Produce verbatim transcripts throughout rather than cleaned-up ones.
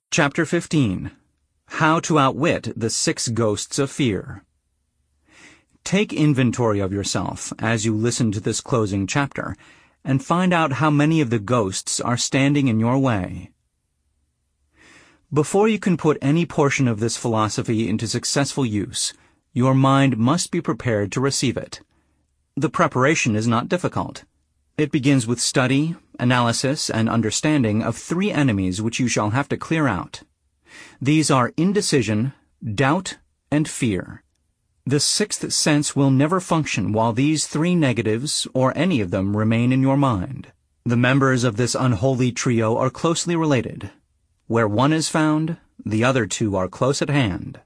Chapter fifteen. How to Outwit the Six Ghosts of Fear. Take inventory of yourself as you listen to this closing chapter, and find out how many of the ghosts are standing in your way. Before you can put any portion of this philosophy into successful use, your mind must be prepared to receive it. The preparation is not difficult. It begins with study, analysis, and understanding of three enemies which you shall have to clear out. These are indecision, doubt, and fear. The sixth sense will never function while these three negatives, or any of them, remain in your mind. The members of this unholy trio are closely related. Where one is found, the other two are close at hand.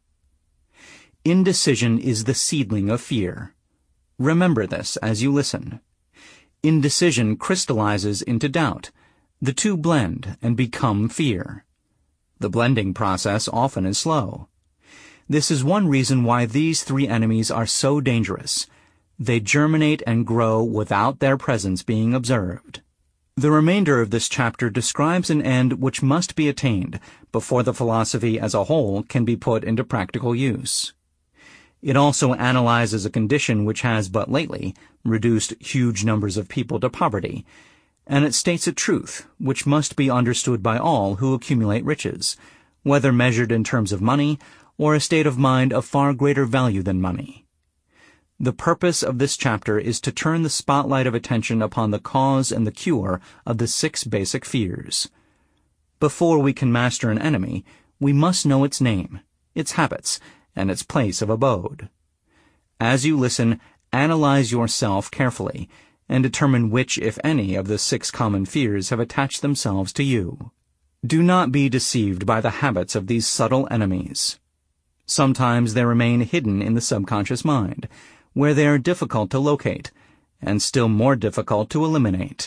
Indecision is the seedling of fear. Remember this as you listen. Indecision crystallizes into doubt. The two blend and become fear. The blending process often is slow. This is one reason why these three enemies are so dangerous. They germinate and grow without their presence being observed. The remainder of this chapter describes an end which must be attained before the philosophy as a whole can be put into practical use. It also analyzes a condition which has but lately reduced huge numbers of people to poverty, and it states a truth which must be understood by all who accumulate riches, whether measured in terms of money or a state of mind of far greater value than money. The purpose of this chapter is to turn the spotlight of attention upon the cause and the cure of the six basic fears. Before we can master an enemy, we must know its name, its habits, and its place of abode. As you listen, analyze yourself carefully, and determine which, if any, of the six common fears have attached themselves to you. Do not be deceived by the habits of these subtle enemies. Sometimes they remain hidden in the subconscious mind, where they are difficult to locate, and still more difficult to eliminate.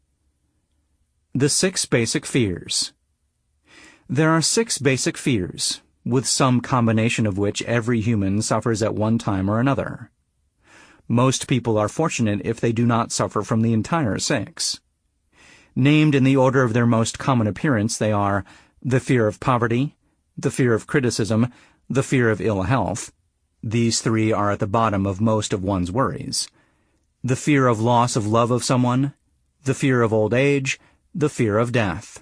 The six basic fears. There are six basic fears, with some combination of which every human suffers at one time or another. Most people are fortunate if they do not suffer from the entire six. Named in the order of their most common appearance, they are the fear of poverty, the fear of criticism, the fear of ill health. These three are at the bottom of most of one's worries. The fear of loss of love of someone, the fear of old age, the fear of death.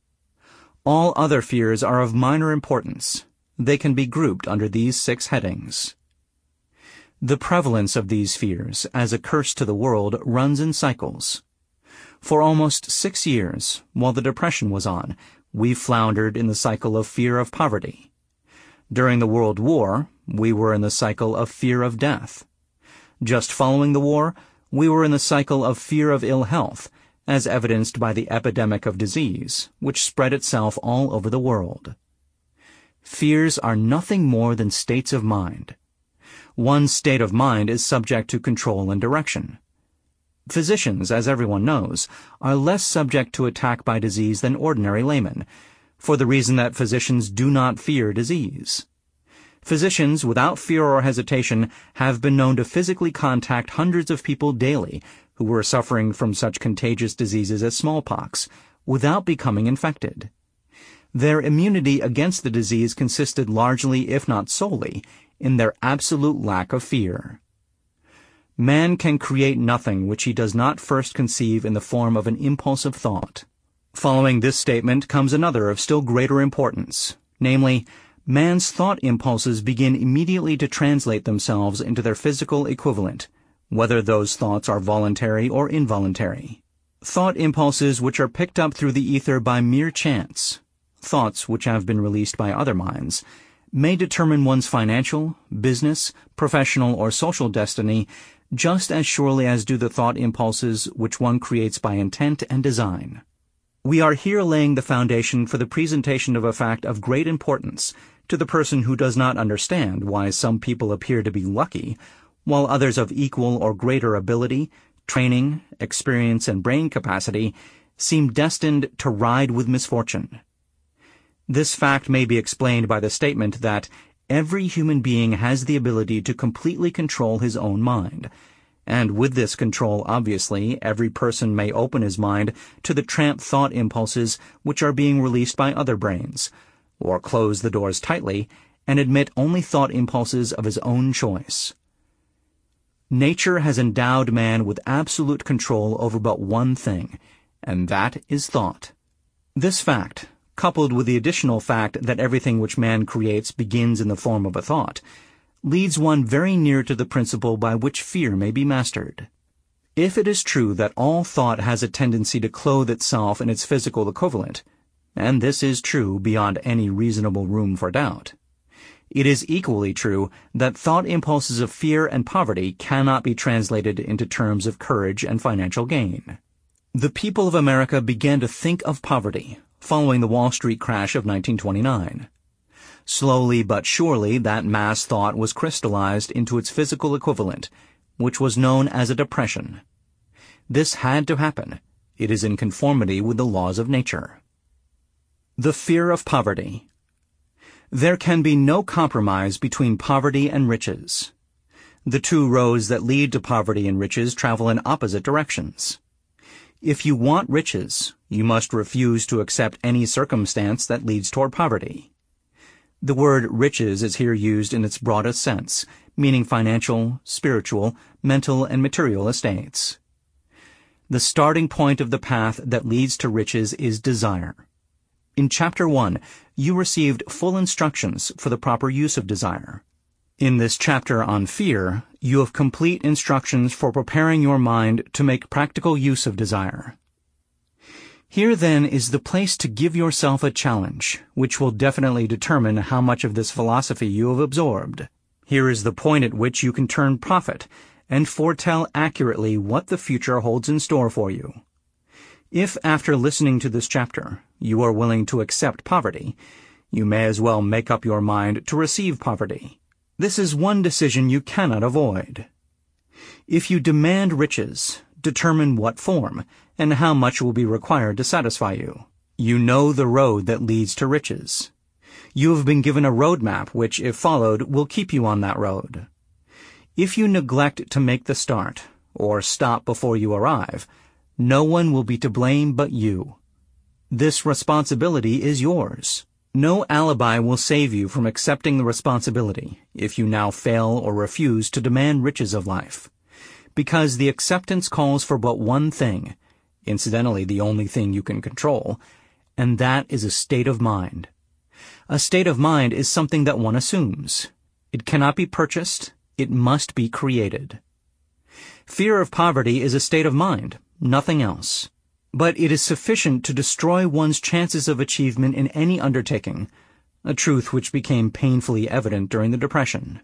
All other fears are of minor importance. They can be grouped under these six headings. The prevalence of these fears as a curse to the world runs in cycles. For almost six years, while the Depression was on, we floundered in the cycle of fear of poverty. During the World War, we were in the cycle of fear of death. Just following the war, we were in the cycle of fear of ill health, as evidenced by the epidemic of disease, which spread itself all over the world. Fears are nothing more than states of mind. One's state of mind is subject to control and direction. Physicians, as everyone knows, are less subject to attack by disease than ordinary laymen, for the reason that physicians do not fear disease. Physicians, without fear or hesitation, have been known to physically contact hundreds of people daily who were suffering from such contagious diseases as smallpox, without becoming infected. Their immunity against the disease consisted largely, if not solely, in their absolute lack of fear. Man can create nothing which he does not first conceive in the form of an impulse of thought. Following this statement comes another of still greater importance, namely, man's thought impulses begin immediately to translate themselves into their physical equivalent, whether those thoughts are voluntary or involuntary. Thought impulses which are picked up through the ether by mere chance, thoughts which have been released by other minds, may determine one's financial, business, professional, or social destiny just as surely as do the thought impulses which one creates by intent and design. We are here laying the foundation for the presentation of a fact of great importance to the person who does not understand why some people appear to be lucky, while others of equal or greater ability, training, experience, and brain capacity seem destined to ride with misfortune. This fact may be explained by the statement that every human being has the ability to completely control his own mind, and with this control, obviously, every person may open his mind to the tramp thought impulses which are being released by other brains, or close the doors tightly, and admit only thought impulses of his own choice. Nature has endowed man with absolute control over but one thing, and that is thought. This fact, coupled with the additional fact that everything which man creates begins in the form of a thought, leads one very near to the principle by which fear may be mastered. If it is true that all thought has a tendency to clothe itself in its physical equivalent, and this is true beyond any reasonable room for doubt, it is equally true that thought impulses of fear and poverty cannot be translated into terms of courage and financial gain. The people of America began to think of poverty following the Wall Street crash of nineteen twenty-nine. Slowly but surely that mass thought was crystallized into its physical equivalent, which was known as a depression. This had to happen. It is in conformity with the laws of nature. The fear of poverty. There can be no compromise between poverty and riches. The two roads that lead to poverty and riches travel in opposite directions. If you want riches, you must refuse to accept any circumstance that leads toward poverty. The word riches is here used in its broadest sense, meaning financial, spiritual, mental, and material estates. The starting point of the path that leads to riches is desire. In Chapter one, you received full instructions for the proper use of desire. In this chapter on fear, you have complete instructions for preparing your mind to make practical use of desire. Here, then, is the place to give yourself a challenge, which will definitely determine how much of this philosophy you have absorbed. Here is the point at which you can turn prophet and foretell accurately what the future holds in store for you. If, after listening to this chapter, you are willing to accept poverty, you may as well make up your mind to receive poverty. This is one decision you cannot avoid. If you demand riches, determine what form and how much will be required to satisfy you. You know the road that leads to riches. You have been given a roadmap which, if followed, will keep you on that road. If you neglect to make the start, or stop before you arrive, no one will be to blame but you. This responsibility is yours. No alibi will save you from accepting the responsibility if you now fail or refuse to demand riches of life, because the acceptance calls for but one thing, incidentally the only thing you can control, and that is a state of mind. A state of mind is something that one assumes. It cannot be purchased. It must be created. Fear of poverty is a state of mind, nothing else. But it is sufficient to destroy one's chances of achievement in any undertaking, a truth which became painfully evident during the Depression.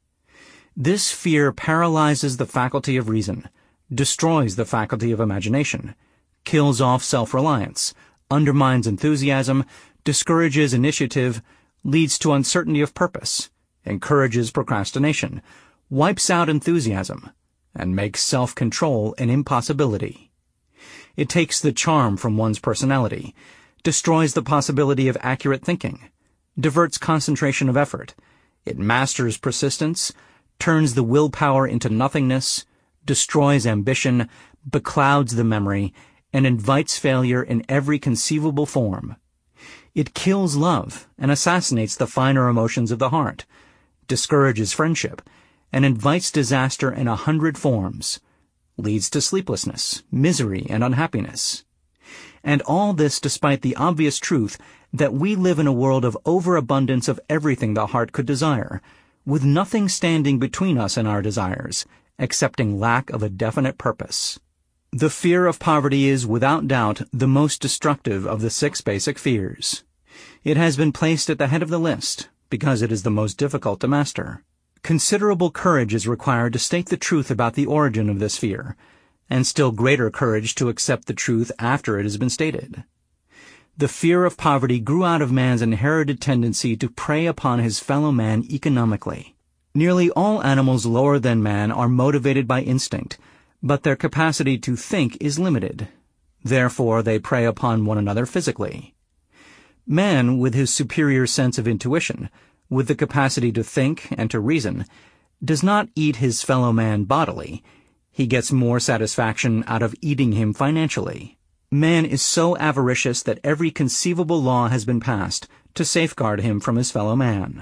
This fear paralyzes the faculty of reason, destroys the faculty of imagination, kills off self-reliance, undermines enthusiasm, discourages initiative, leads to uncertainty of purpose, encourages procrastination, wipes out enthusiasm, and makes self-control an impossibility. It takes the charm from one's personality, destroys the possibility of accurate thinking, diverts concentration of effort, it masters persistence, turns the willpower into nothingness, destroys ambition, beclouds the memory, and invites failure in every conceivable form. It kills love and assassinates the finer emotions of the heart, discourages friendship, and invites disaster in a hundred forms, leads to sleeplessness, misery, and unhappiness. And all this despite the obvious truth that we live in a world of overabundance of everything the heart could desire, with nothing standing between us and our desires, excepting lack of a definite purpose. The fear of poverty is, without doubt, the most destructive of the six basic fears. It has been placed at the head of the list because it is the most difficult to master. Considerable courage is required to state the truth about the origin of this fear, and still greater courage to accept the truth after it has been stated. The fear of poverty grew out of man's inherited tendency to prey upon his fellow man economically. Nearly all animals lower than man are motivated by instinct, but their capacity to think is limited. Therefore, they prey upon one another physically. Man, with his superior sense of intuition, with the capacity to think and to reason, does not eat his fellow man bodily. He gets more satisfaction out of eating him financially. Man is so avaricious that every conceivable law has been passed to safeguard him from his fellow man.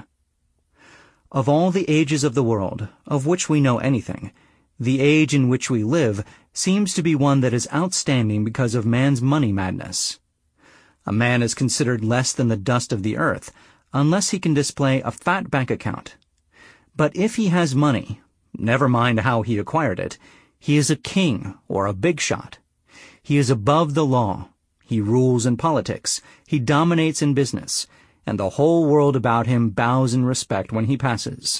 Of all the ages of the world, of which we know anything, the age in which we live seems to be one that is outstanding because of man's money madness. A man is considered less than the dust of the earth unless he can display a fat bank account. But if he has money, never mind how he acquired it, he is a king or a big shot. He is above the law. He rules in politics. He dominates in business. And the whole world about him bows in respect when he passes.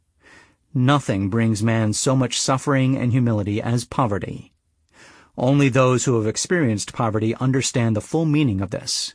Nothing brings man so much suffering and humility as poverty. Only those who have experienced poverty understand the full meaning of this.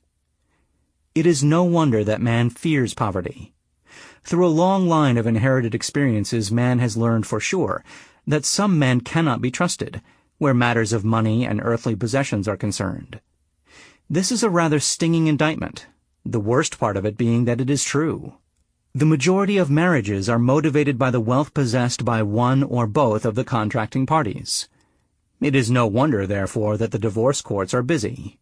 It is no wonder that man fears poverty. Through a long line of inherited experiences, man has learned for sure that some men cannot be trusted where matters of money and earthly possessions are concerned. This is a rather stinging indictment, the worst part of it being that it is true. The majority of marriages are motivated by the wealth possessed by one or both of the contracting parties. It is no wonder, therefore, that the divorce courts are busy.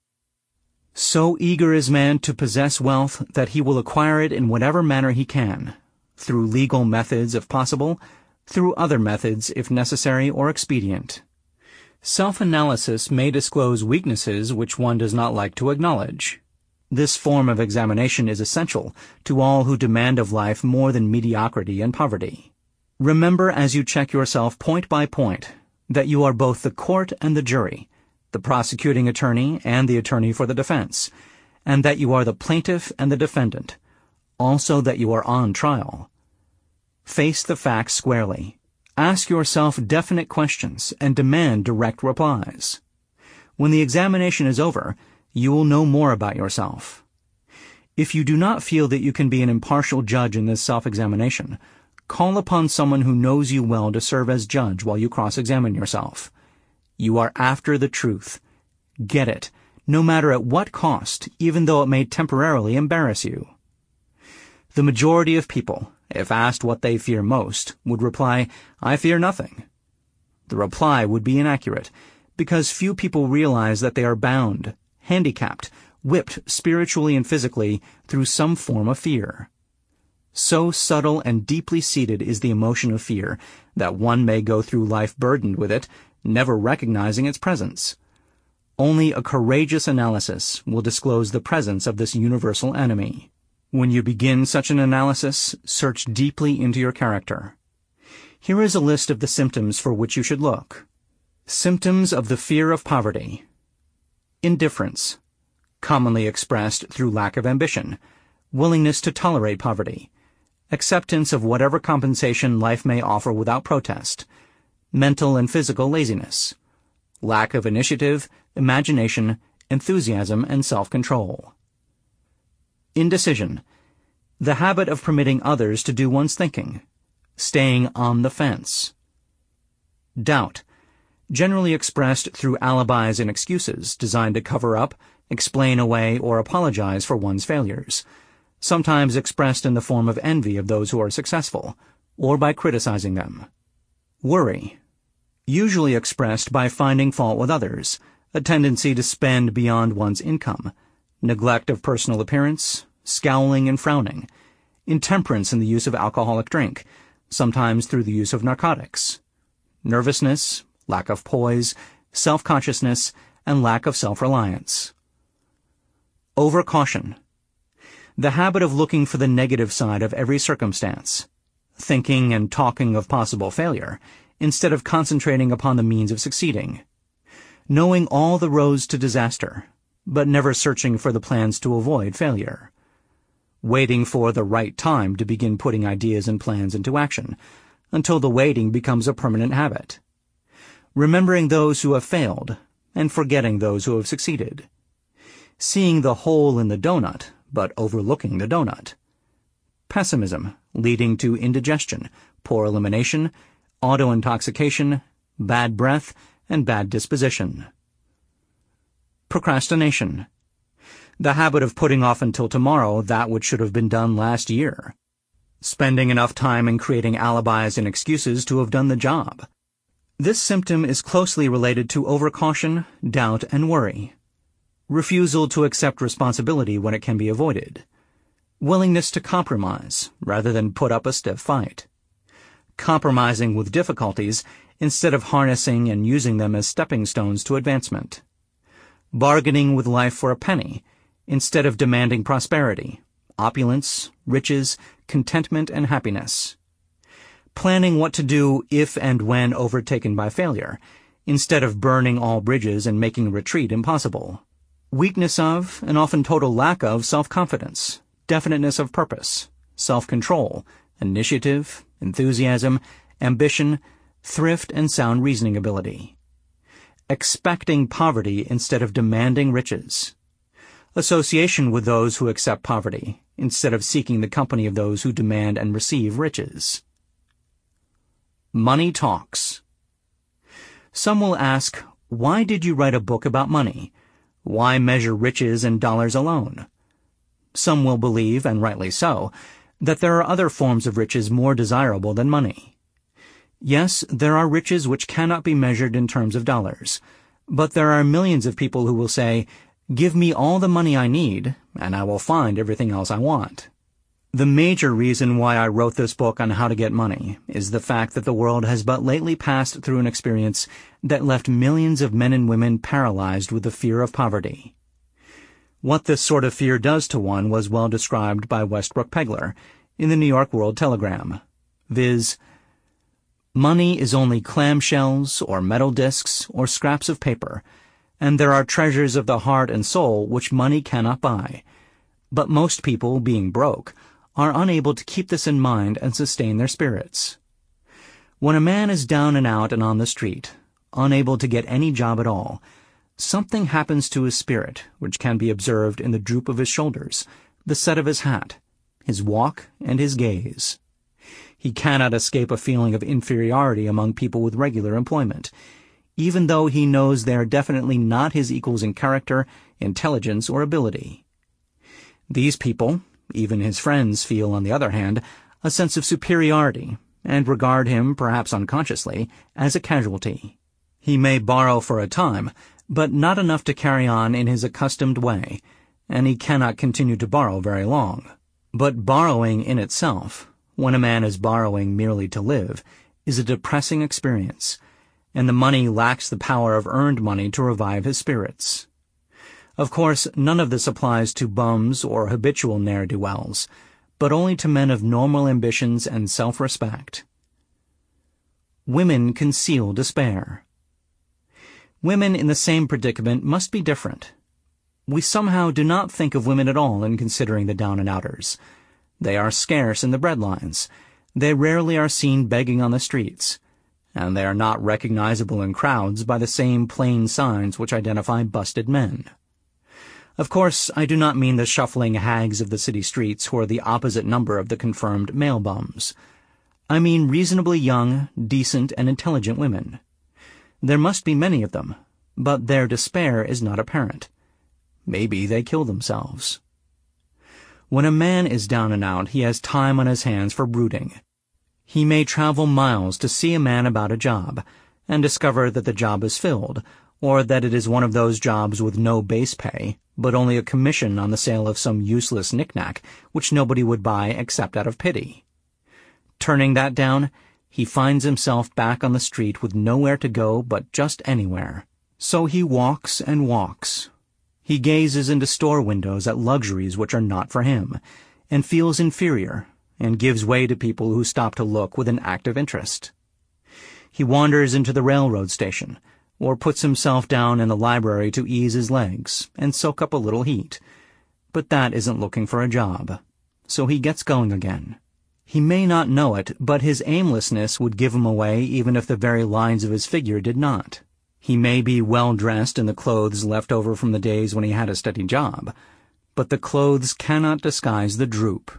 So eager is man to possess wealth that he will acquire it in whatever manner he can, through legal methods if possible, through other methods if necessary or expedient. Self-analysis may disclose weaknesses which one does not like to acknowledge. This form of examination is essential to all who demand of life more than mediocrity and poverty. Remember as you check yourself point by point that you are both the court and the jury, the prosecuting attorney and the attorney for the defense, and that you are the plaintiff and the defendant, also that you are on trial. Face the facts squarely. Ask yourself definite questions and demand direct replies. When the examination is over, you will know more about yourself. If you do not feel that you can be an impartial judge in this self-examination, call upon someone who knows you well to serve as judge while you cross-examine yourself. You are after the truth. Get it, no matter at what cost, even though it may temporarily embarrass you. The majority of people, if asked what they fear most, would reply, "I fear nothing." The reply would be inaccurate, because few people realize that they are bound, handicapped, whipped spiritually and physically through some form of fear. So subtle and deeply seated is the emotion of fear that one may go through life burdened with it, never recognizing its presence. Only a courageous analysis will disclose the presence of this universal enemy. When you begin such an analysis, search deeply into your character. Here is a list of the symptoms for which you should look. Symptoms of the fear of poverty. Indifference, commonly expressed through lack of ambition, willingness to tolerate poverty, acceptance of whatever compensation life may offer without protest, mental and physical laziness, lack of initiative, imagination, enthusiasm, and self-control. Indecision, the habit of permitting others to do one's thinking, staying on the fence. Doubt, generally expressed through alibis and excuses designed to cover up, explain away, or apologize for one's failures, sometimes expressed in the form of envy of those who are successful, or by criticizing them. Worry, usually expressed by finding fault with others, a tendency to spend beyond one's income, neglect of personal appearance, scowling and frowning, intemperance in the use of alcoholic drink, sometimes through the use of narcotics, nervousness, lack of poise, self-consciousness, and lack of self-reliance. Overcaution, the habit of looking for the negative side of every circumstance, thinking and talking of possible failure, instead of concentrating upon the means of succeeding, knowing all the roads to disaster, but never searching for the plans to avoid failure, waiting for the right time to begin putting ideas and plans into action, until the waiting becomes a permanent habit, remembering those who have failed, and forgetting those who have succeeded, seeing the hole in the donut, but overlooking the donut, pessimism leading to indigestion, poor elimination, auto-intoxication, bad breath, and bad disposition. Procrastination, the habit of putting off until tomorrow that which should have been done last year, spending enough time in creating alibis and excuses to have done the job. This symptom is closely related to overcaution, doubt, and worry. Refusal to accept responsibility when it can be avoided. Willingness to compromise rather than put up a stiff fight. Compromising with difficulties instead of harnessing and using them as stepping stones to advancement. Bargaining with life for a penny instead of demanding prosperity, opulence, riches, contentment, and happiness. Planning what to do if and when overtaken by failure, instead of burning all bridges and making retreat impossible. Weakness of, and often total lack of, self-confidence, definiteness of purpose, self-control, initiative, enthusiasm, ambition, thrift, and sound reasoning ability. Expecting poverty instead of demanding riches. Association with those who accept poverty instead of seeking the company of those who demand and receive riches. Money talks. Some will ask, why did you write a book about money? Why measure riches in dollars alone? Some will believe, and rightly so, that there are other forms of riches more desirable than money. Yes, there are riches which cannot be measured in terms of dollars, but there are millions of people who will say, give me all the money I need, and I will find everything else I want. The major reason why I wrote this book on how to get money is the fact that the world has but lately passed through an experience that left millions of men and women paralyzed with the fear of poverty. What this sort of fear does to one was well described by Westbrook Pegler in the New York World Telegram, viz., money is only clamshells or metal discs or scraps of paper, and there are treasures of the heart and soul which money cannot buy. But most people, being broke, are unable to keep this in mind and sustain their spirits. When a man is down and out and on the street, unable to get any job at all, something happens to his spirit which can be observed in the droop of his shoulders, the set of his hat, his walk, and his gaze. He cannot escape a feeling of inferiority among people with regular employment, even though he knows they are definitely not his equals in character, intelligence, or ability. These people, even his friends, feel, on the other hand, a sense of superiority, and regard him, perhaps unconsciously, as a casualty. He may borrow for a time, but not enough to carry on in his accustomed way, and he cannot continue to borrow very long. But borrowing in itself, when a man is borrowing merely to live, is a depressing experience, and the money lacks the power of earned money to revive his spirits. Of course, none of this applies to bums or habitual ne'er-do-wells, but only to men of normal ambitions and self-respect. Women conceal despair. Women in the same predicament must be different. We somehow do not think of women at all in considering the down-and-outers. They are scarce in the breadlines. They rarely are seen begging on the streets, and they are not recognizable in crowds by the same plain signs which identify busted men. Of course, I do not mean the shuffling hags of the city streets who are the opposite number of the confirmed male bums. I mean reasonably young, decent, and intelligent women. There must be many of them, but their despair is not apparent. Maybe they kill themselves. When a man is down and out, he has time on his hands for brooding. He may travel miles to see a man about a job, and discover that the job is filled, or that it is one of those jobs with no base pay, but only a commission on the sale of some useless knick-knack which nobody would buy except out of pity. Turning that down, he finds himself back on the street with nowhere to go but just anywhere. So he walks and walks. He gazes into store windows at luxuries which are not for him, and feels inferior, and gives way to people who stop to look with an active interest. He wanders into the railroad station, or puts himself down in the library to ease his legs and soak up a little heat. But that isn't looking for a job, so he gets going again. He may not know it, but his aimlessness would give him away even if the very lines of his figure did not. He may be well dressed in the clothes left over from the days when he had a steady job, but the clothes cannot disguise the droop.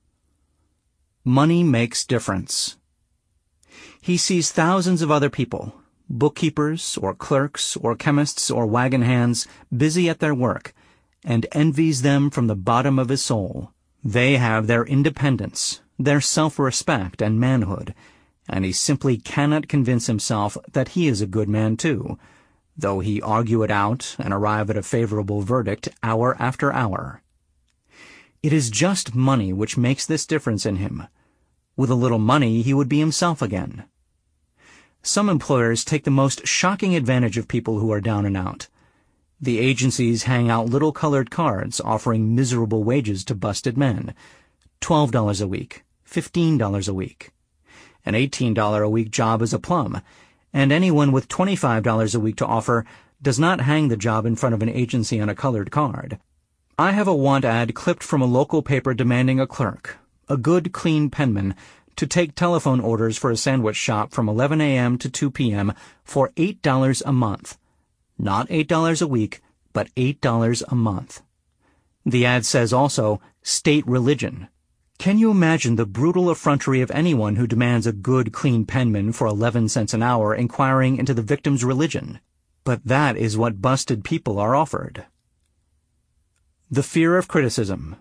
Money makes difference. He sees thousands of other people, bookkeepers or clerks or chemists or wagon hands, busy at their work, and envies them from the bottom of his soul. They have their independence, their self-respect and manhood, and he simply cannot convince himself that he is a good man too, though he argue it out and arrive at a favorable verdict hour after hour. It is just money which makes this difference in him. With a little money, he would be himself again. Some employers take the most shocking advantage of people who are down and out. The agencies hang out little colored cards offering miserable wages to busted men. twelve dollars a week, fifteen dollars a week. An eighteen dollars a week job is a plum, and anyone with twenty-five dollars a week to offer does not hang the job in front of an agency on a colored card. I have a want ad clipped from a local paper demanding a clerk, a good, clean penman, to take telephone orders for a sandwich shop from eleven a.m. to two p.m. for eight dollars a month. Not eight dollars a week, but eight dollars a month. The ad says also, state religion. Can you imagine the brutal effrontery of anyone who demands a good, clean penman for eleven cents an hour inquiring into the victim's religion? But that is what busted people are offered. The fear of criticism.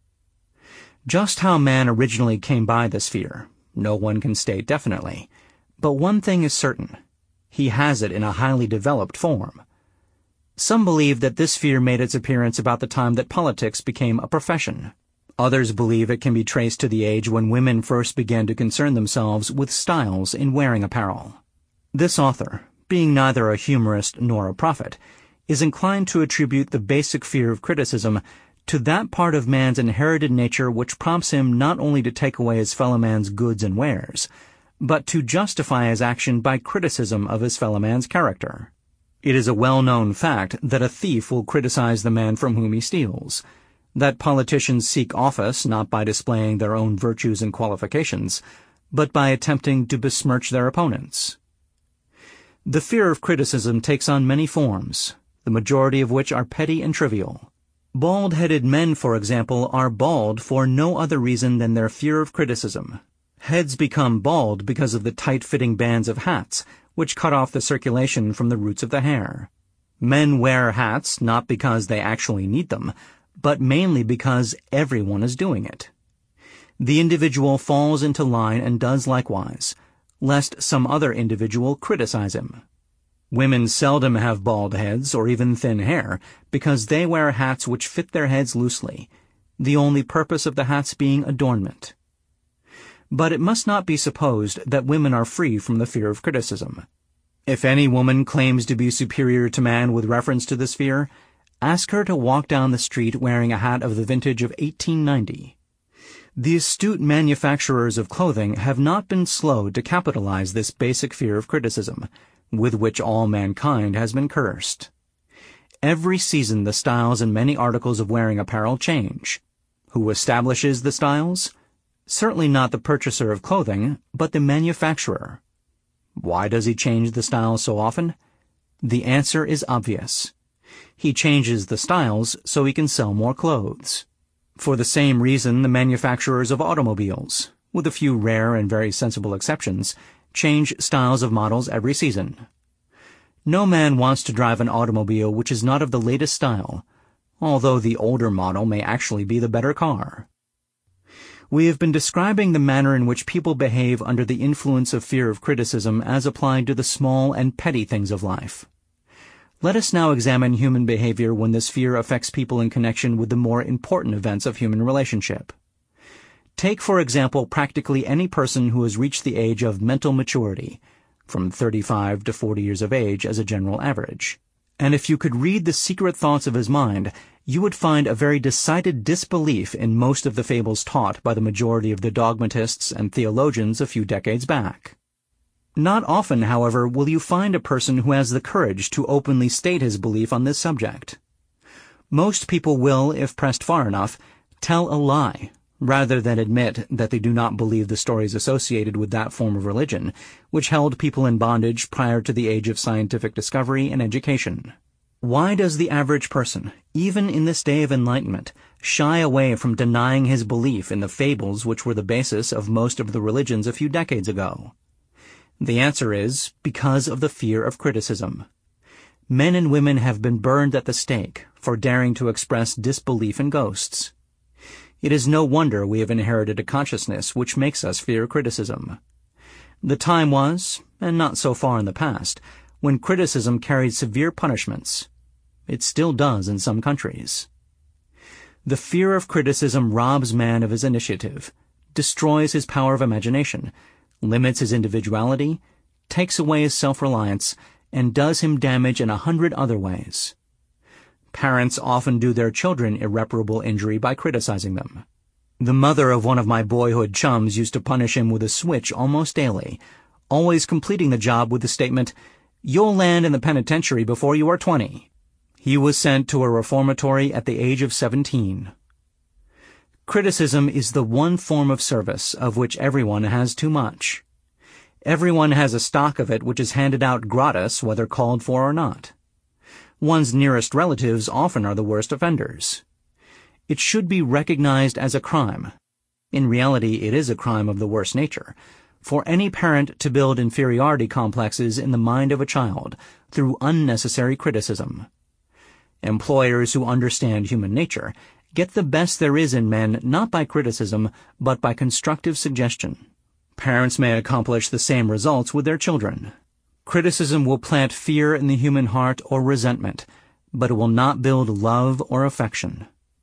Just how man originally came by this fear, no one can state definitely. But one thing is certain. He has it in a highly developed form. Some believe that this fear made its appearance about the time that politics became a profession. Others believe it can be traced to the age when women first began to concern themselves with styles in wearing apparel. This author, being neither a humorist nor a prophet, is inclined to attribute the basic fear of criticism to that part of man's inherited nature which prompts him not only to take away his fellow man's goods and wares, but to justify his action by criticism of his fellow man's character. It is a well-known fact that a thief will criticize the man from whom he steals, that politicians seek office not by displaying their own virtues and qualifications, but by attempting to besmirch their opponents. The fear of criticism takes on many forms, the majority of which are petty and trivial. Bald-headed men, for example, are bald for no other reason than their fear of criticism. Heads become bald because of the tight-fitting bands of hats, which cut off the circulation from the roots of the hair. Men wear hats not because they actually need them, but mainly because everyone is doing it. The individual falls into line and does likewise, lest some other individual criticize him. Women seldom have bald heads or even thin hair because they wear hats which fit their heads loosely, the only purpose of the hats being adornment. But it must not be supposed that women are free from the fear of criticism. If any woman claims to be superior to man with reference to this fear, ask her to walk down the street wearing a hat of the vintage of eighteen ninety. The astute manufacturers of clothing have not been slow to capitalize this basic fear of criticism, with which all mankind has been cursed. Every season the styles in many articles of wearing apparel change. Who establishes the styles? Certainly not the purchaser of clothing, but the manufacturer. Why does he change the styles so often? The answer is obvious. He changes the styles so he can sell more clothes. For the same reason, the manufacturers of automobiles, with a few rare and very sensible exceptions, change styles of models every season. No man wants to drive an automobile which is not of the latest style, although the older model may actually be the better car. We have been describing the manner in which people behave under the influence of fear of criticism as applied to the small and petty things of life. Let us now examine human behavior when this fear affects people in connection with the more important events of human relationship. Take, for example, practically any person who has reached the age of mental maturity, from thirty-five to forty years of age as a general average. And if you could read the secret thoughts of his mind, you would find a very decided disbelief in most of the fables taught by the majority of the dogmatists and theologians a few decades back. Not often, however, will you find a person who has the courage to openly state his belief on this subject. Most people will, if pressed far enough, tell a lie, rather than admit that they do not believe the stories associated with that form of religion, which held people in bondage prior to the age of scientific discovery and education. Why does the average person, even in this day of enlightenment, shy away from denying his belief in the fables which were the basis of most of the religions a few decades ago? The answer is because of the fear of criticism. Men and women have been burned at the stake for daring to express disbelief in ghosts. It is no wonder we have inherited a consciousness which makes us fear criticism. The time was, and not so far in the past, when criticism carried severe punishments. It still does in some countries. The fear of criticism robs man of his initiative, destroys his power of imagination, limits his individuality, takes away his self-reliance, and does him damage in a hundred other ways. Parents often do their children irreparable injury by criticizing them. The mother of one of my boyhood chums used to punish him with a switch almost daily, always completing the job with the statement, "You'll land in the penitentiary before you are twenty." He was sent to a reformatory at the age of seventeen. Criticism is the one form of service of which everyone has too much. Everyone has a stock of it which is handed out gratis, whether called for or not. One's nearest relatives often are the worst offenders. It should be recognized as a crime. In reality, it is a crime of the worst nature, for any parent to build inferiority complexes in the mind of a child through unnecessary criticism. Employers who understand human nature get the best there is in men not by criticism, but by constructive suggestion. Parents may accomplish the same results with their children. Criticism will plant fear in the human heart or resentment, but it will not build love or affection.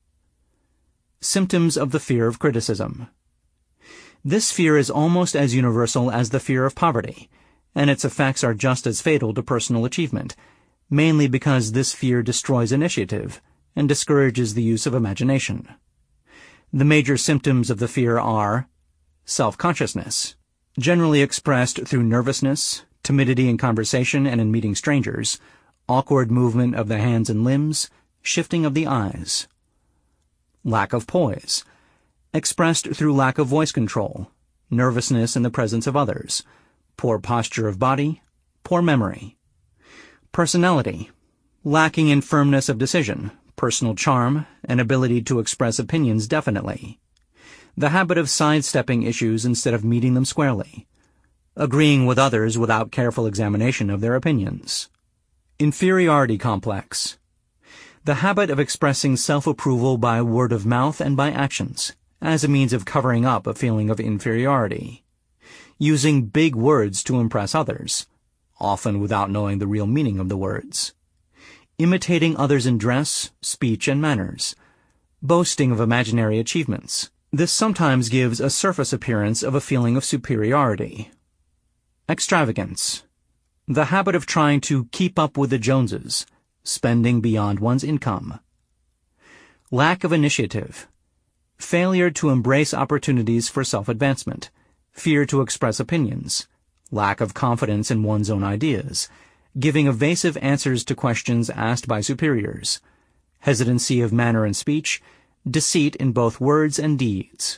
Symptoms of the fear of criticism. This fear is almost as universal as the fear of poverty, and its effects are just as fatal to personal achievement, mainly because this fear destroys initiative and discourages the use of imagination. The major symptoms of the fear are self-consciousness, generally expressed through nervousness, timidity in conversation and in meeting strangers, awkward movement of the hands and limbs, shifting of the eyes. Lack of poise, expressed through lack of voice control, nervousness in the presence of others, poor posture of body, poor memory. Personality, lacking in firmness of decision, personal charm, and ability to express opinions definitely. The habit of sidestepping issues instead of meeting them squarely. Agreeing with others without careful examination of their opinions. Inferiority complex. The habit of expressing self-approval by word of mouth and by actions, as a means of covering up a feeling of inferiority. Using big words to impress others, often without knowing the real meaning of the words. Imitating others in dress, speech, and manners. Boasting of imaginary achievements. This sometimes gives a surface appearance of a feeling of superiority. Extravagance. The habit of trying to keep up with the Joneses, spending beyond one's income. Lack of initiative. Failure to embrace opportunities for self-advancement. Fear to express opinions. Lack of confidence in one's own ideas. Giving evasive answers to questions asked by superiors. Hesitancy of manner and speech. Deceit in both words and deeds.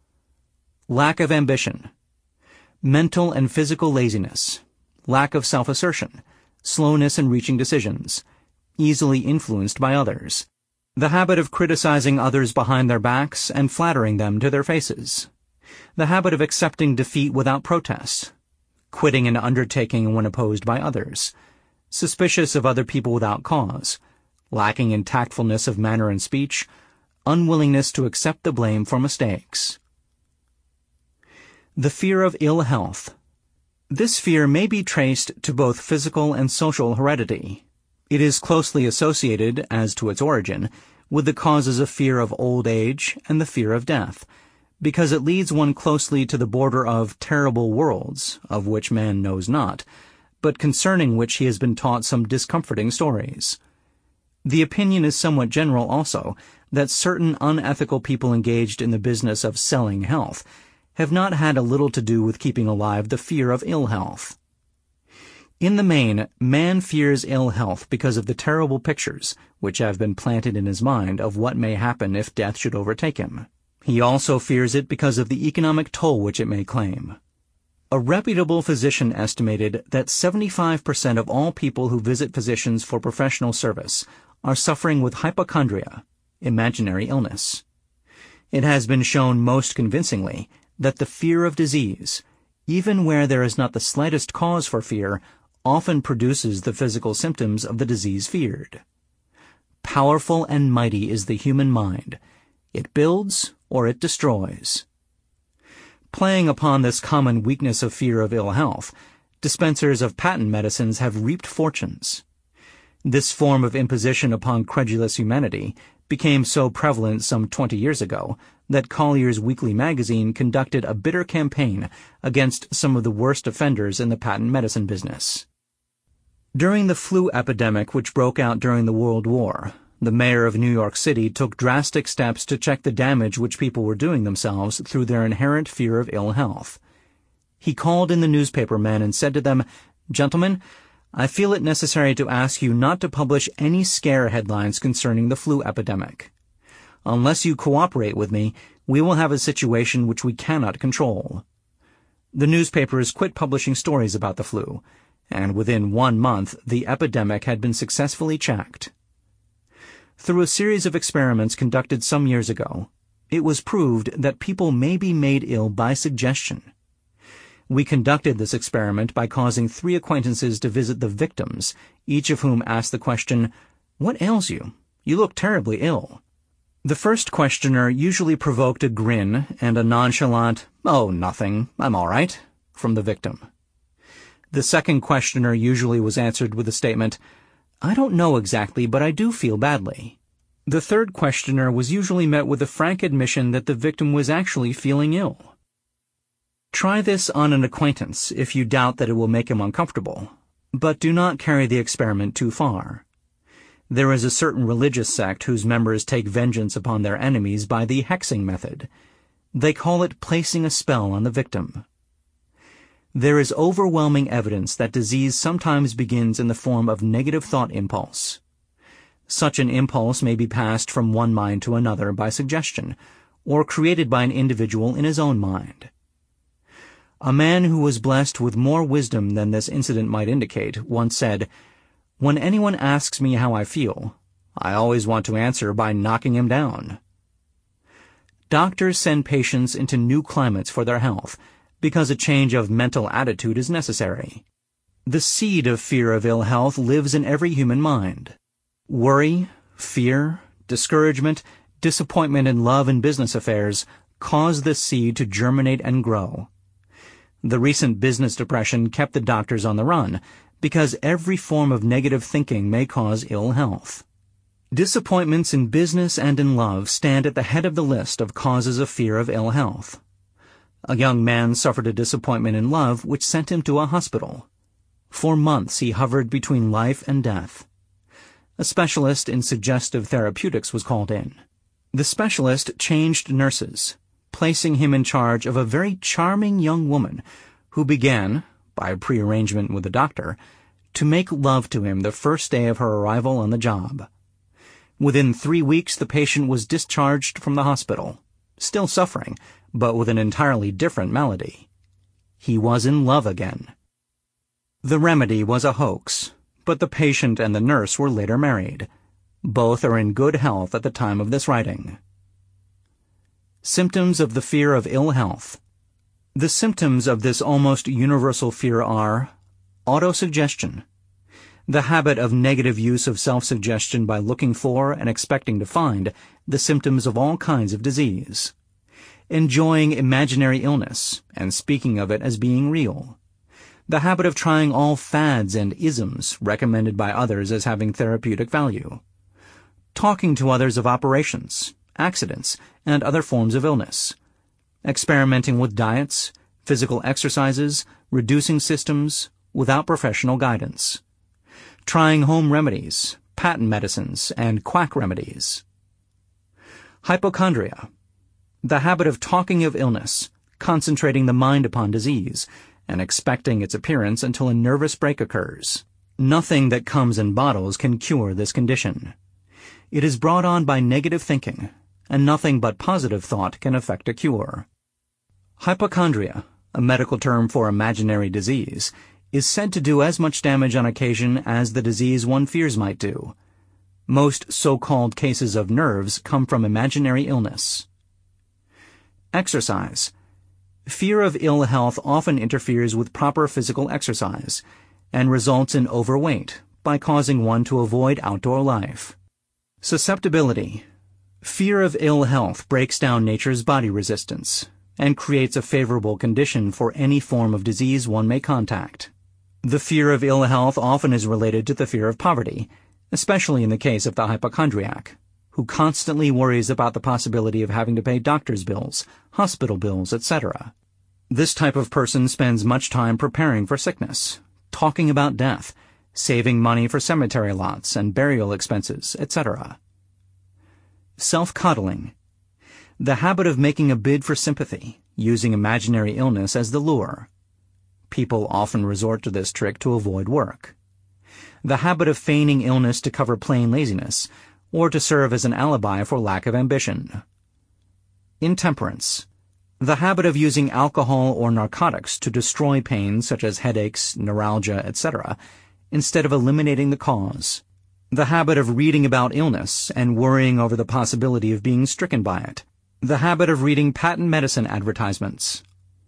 Lack of ambition. Mental and physical laziness. Lack of self-assertion. Slowness in reaching decisions. Easily influenced by others. The habit of criticizing others behind their backs and flattering them to their faces. The habit of accepting defeat without protest. Quitting an undertaking when opposed by others. Suspicious of other people without cause. Lacking in tactfulness of manner and speech. Unwillingness to accept the blame for mistakes. The fear of ill health. This fear may be traced to both physical and social heredity. It is closely associated, as to its origin, with the causes of fear of old age and the fear of death, because it leads one closely to the border of terrible worlds, of which man knows not, but concerning which he has been taught some discomforting stories. The opinion is somewhat general also that certain unethical people engaged in the business of selling health have not had a little to do with keeping alive the fear of ill health. In the main, man fears ill health because of the terrible pictures which have been planted in his mind of what may happen if death should overtake him. He also fears it because of the economic toll which it may claim. A reputable physician estimated that seventy-five percent of all people who visit physicians for professional service are suffering with hypochondria, imaginary illness. It has been shown most convincingly that the fear of disease, even where there is not the slightest cause for fear, often produces the physical symptoms of the disease feared. Powerful and mighty is the human mind. It builds or it destroys. Playing upon this common weakness of fear of ill health, dispensers of patent medicines have reaped fortunes. This form of imposition upon credulous humanity became so prevalent some twenty years ago that Collier's Weekly magazine conducted a bitter campaign against some of the worst offenders in the patent medicine business. During the flu epidemic which broke out during the World War, the mayor of New York City took drastic steps to check the damage which people were doing themselves through their inherent fear of ill health. He called in the newspaper men and said to them, "Gentlemen, I feel it necessary to ask you not to publish any scare headlines concerning the flu epidemic. Unless you cooperate with me, we will have a situation which we cannot control." The newspapers quit publishing stories about the flu, and within one month the epidemic had been successfully checked. Through a series of experiments conducted some years ago, it was proved that people may be made ill by suggestion. We conducted this experiment by causing three acquaintances to visit the victims, each of whom asked the question, "What ails you? You look terribly ill." The first questioner usually provoked a grin and a nonchalant, "Oh, nothing, I'm all right," from the victim. The second questioner usually was answered with the statement, "I don't know exactly, but I do feel badly." The third questioner was usually met with a frank admission that the victim was actually feeling ill. Try this on an acquaintance if you doubt that it will make him uncomfortable, but do not carry the experiment too far. There is a certain religious sect whose members take vengeance upon their enemies by the hexing method. They call it placing a spell on the victim. There is overwhelming evidence that disease sometimes begins in the form of negative thought impulse. Such an impulse may be passed from one mind to another by suggestion, or created by an individual in his own mind. A man who was blessed with more wisdom than this incident might indicate once said, "When anyone asks me how I feel, I always want to answer by knocking him down." Doctors send patients into new climates for their health, because a change of mental attitude is necessary. The seed of fear of ill health lives in every human mind. Worry, fear, discouragement, disappointment in love and business affairs cause this seed to germinate and grow. The recent business depression kept the doctors on the run, because every form of negative thinking may cause ill health. Disappointments in business and in love stand at the head of the list of causes of fear of ill health. A young man suffered a disappointment in love which sent him to a hospital. For months he hovered between life and death. A specialist in suggestive therapeutics was called in. The specialist changed nurses, placing him in charge of a very charming young woman who began, by prearrangement with the doctor, to make love to him the first day of her arrival on the job. Within three weeks the patient was discharged from the hospital, still suffering, but with an entirely different malady. He was in love again. The remedy was a hoax, but the patient and the nurse were later married. Both are in good health at the time of this writing. Symptoms of the fear of ill health. The symptoms of this almost universal fear are autosuggestion, the habit of negative use of self-suggestion by looking for and expecting to find the symptoms of all kinds of disease, enjoying imaginary illness and speaking of it as being real, the habit of trying all fads and isms recommended by others as having therapeutic value, talking to others of operations, accidents, and other forms of illness, experimenting with diets, physical exercises, reducing systems, without professional guidance, trying home remedies, patent medicines, and quack remedies. Hypochondria, the habit of talking of illness, concentrating the mind upon disease, and expecting its appearance until a nervous break occurs. Nothing that comes in bottles can cure this condition. It is brought on by negative thinking, and nothing but positive thought can effect a cure. Hypochondria, a medical term for imaginary disease, is said to do as much damage on occasion as the disease one fears might do. Most so-called cases of nerves come from imaginary illness. Exercise. Fear of ill health often interferes with proper physical exercise and results in overweight by causing one to avoid outdoor life. Susceptibility. Fear of ill health breaks down nature's body resistance and creates a favorable condition for any form of disease one may contact. The fear of ill health often is related to the fear of poverty, especially in the case of the hypochondriac, who constantly worries about the possibility of having to pay doctor's bills, hospital bills, et cetera. This type of person spends much time preparing for sickness, talking about death, saving money for cemetery lots and burial expenses, et cetera. Self-coddling. The habit of making a bid for sympathy, using imaginary illness as the lure. People often resort to this trick to avoid work. The habit of feigning illness to cover plain laziness, or to serve as an alibi for lack of ambition. Intemperance. The habit of using alcohol or narcotics to destroy pain such as headaches, neuralgia, et cetera, instead of eliminating the cause. The habit of reading about illness and worrying over the possibility of being stricken by it. The habit of reading patent medicine advertisements.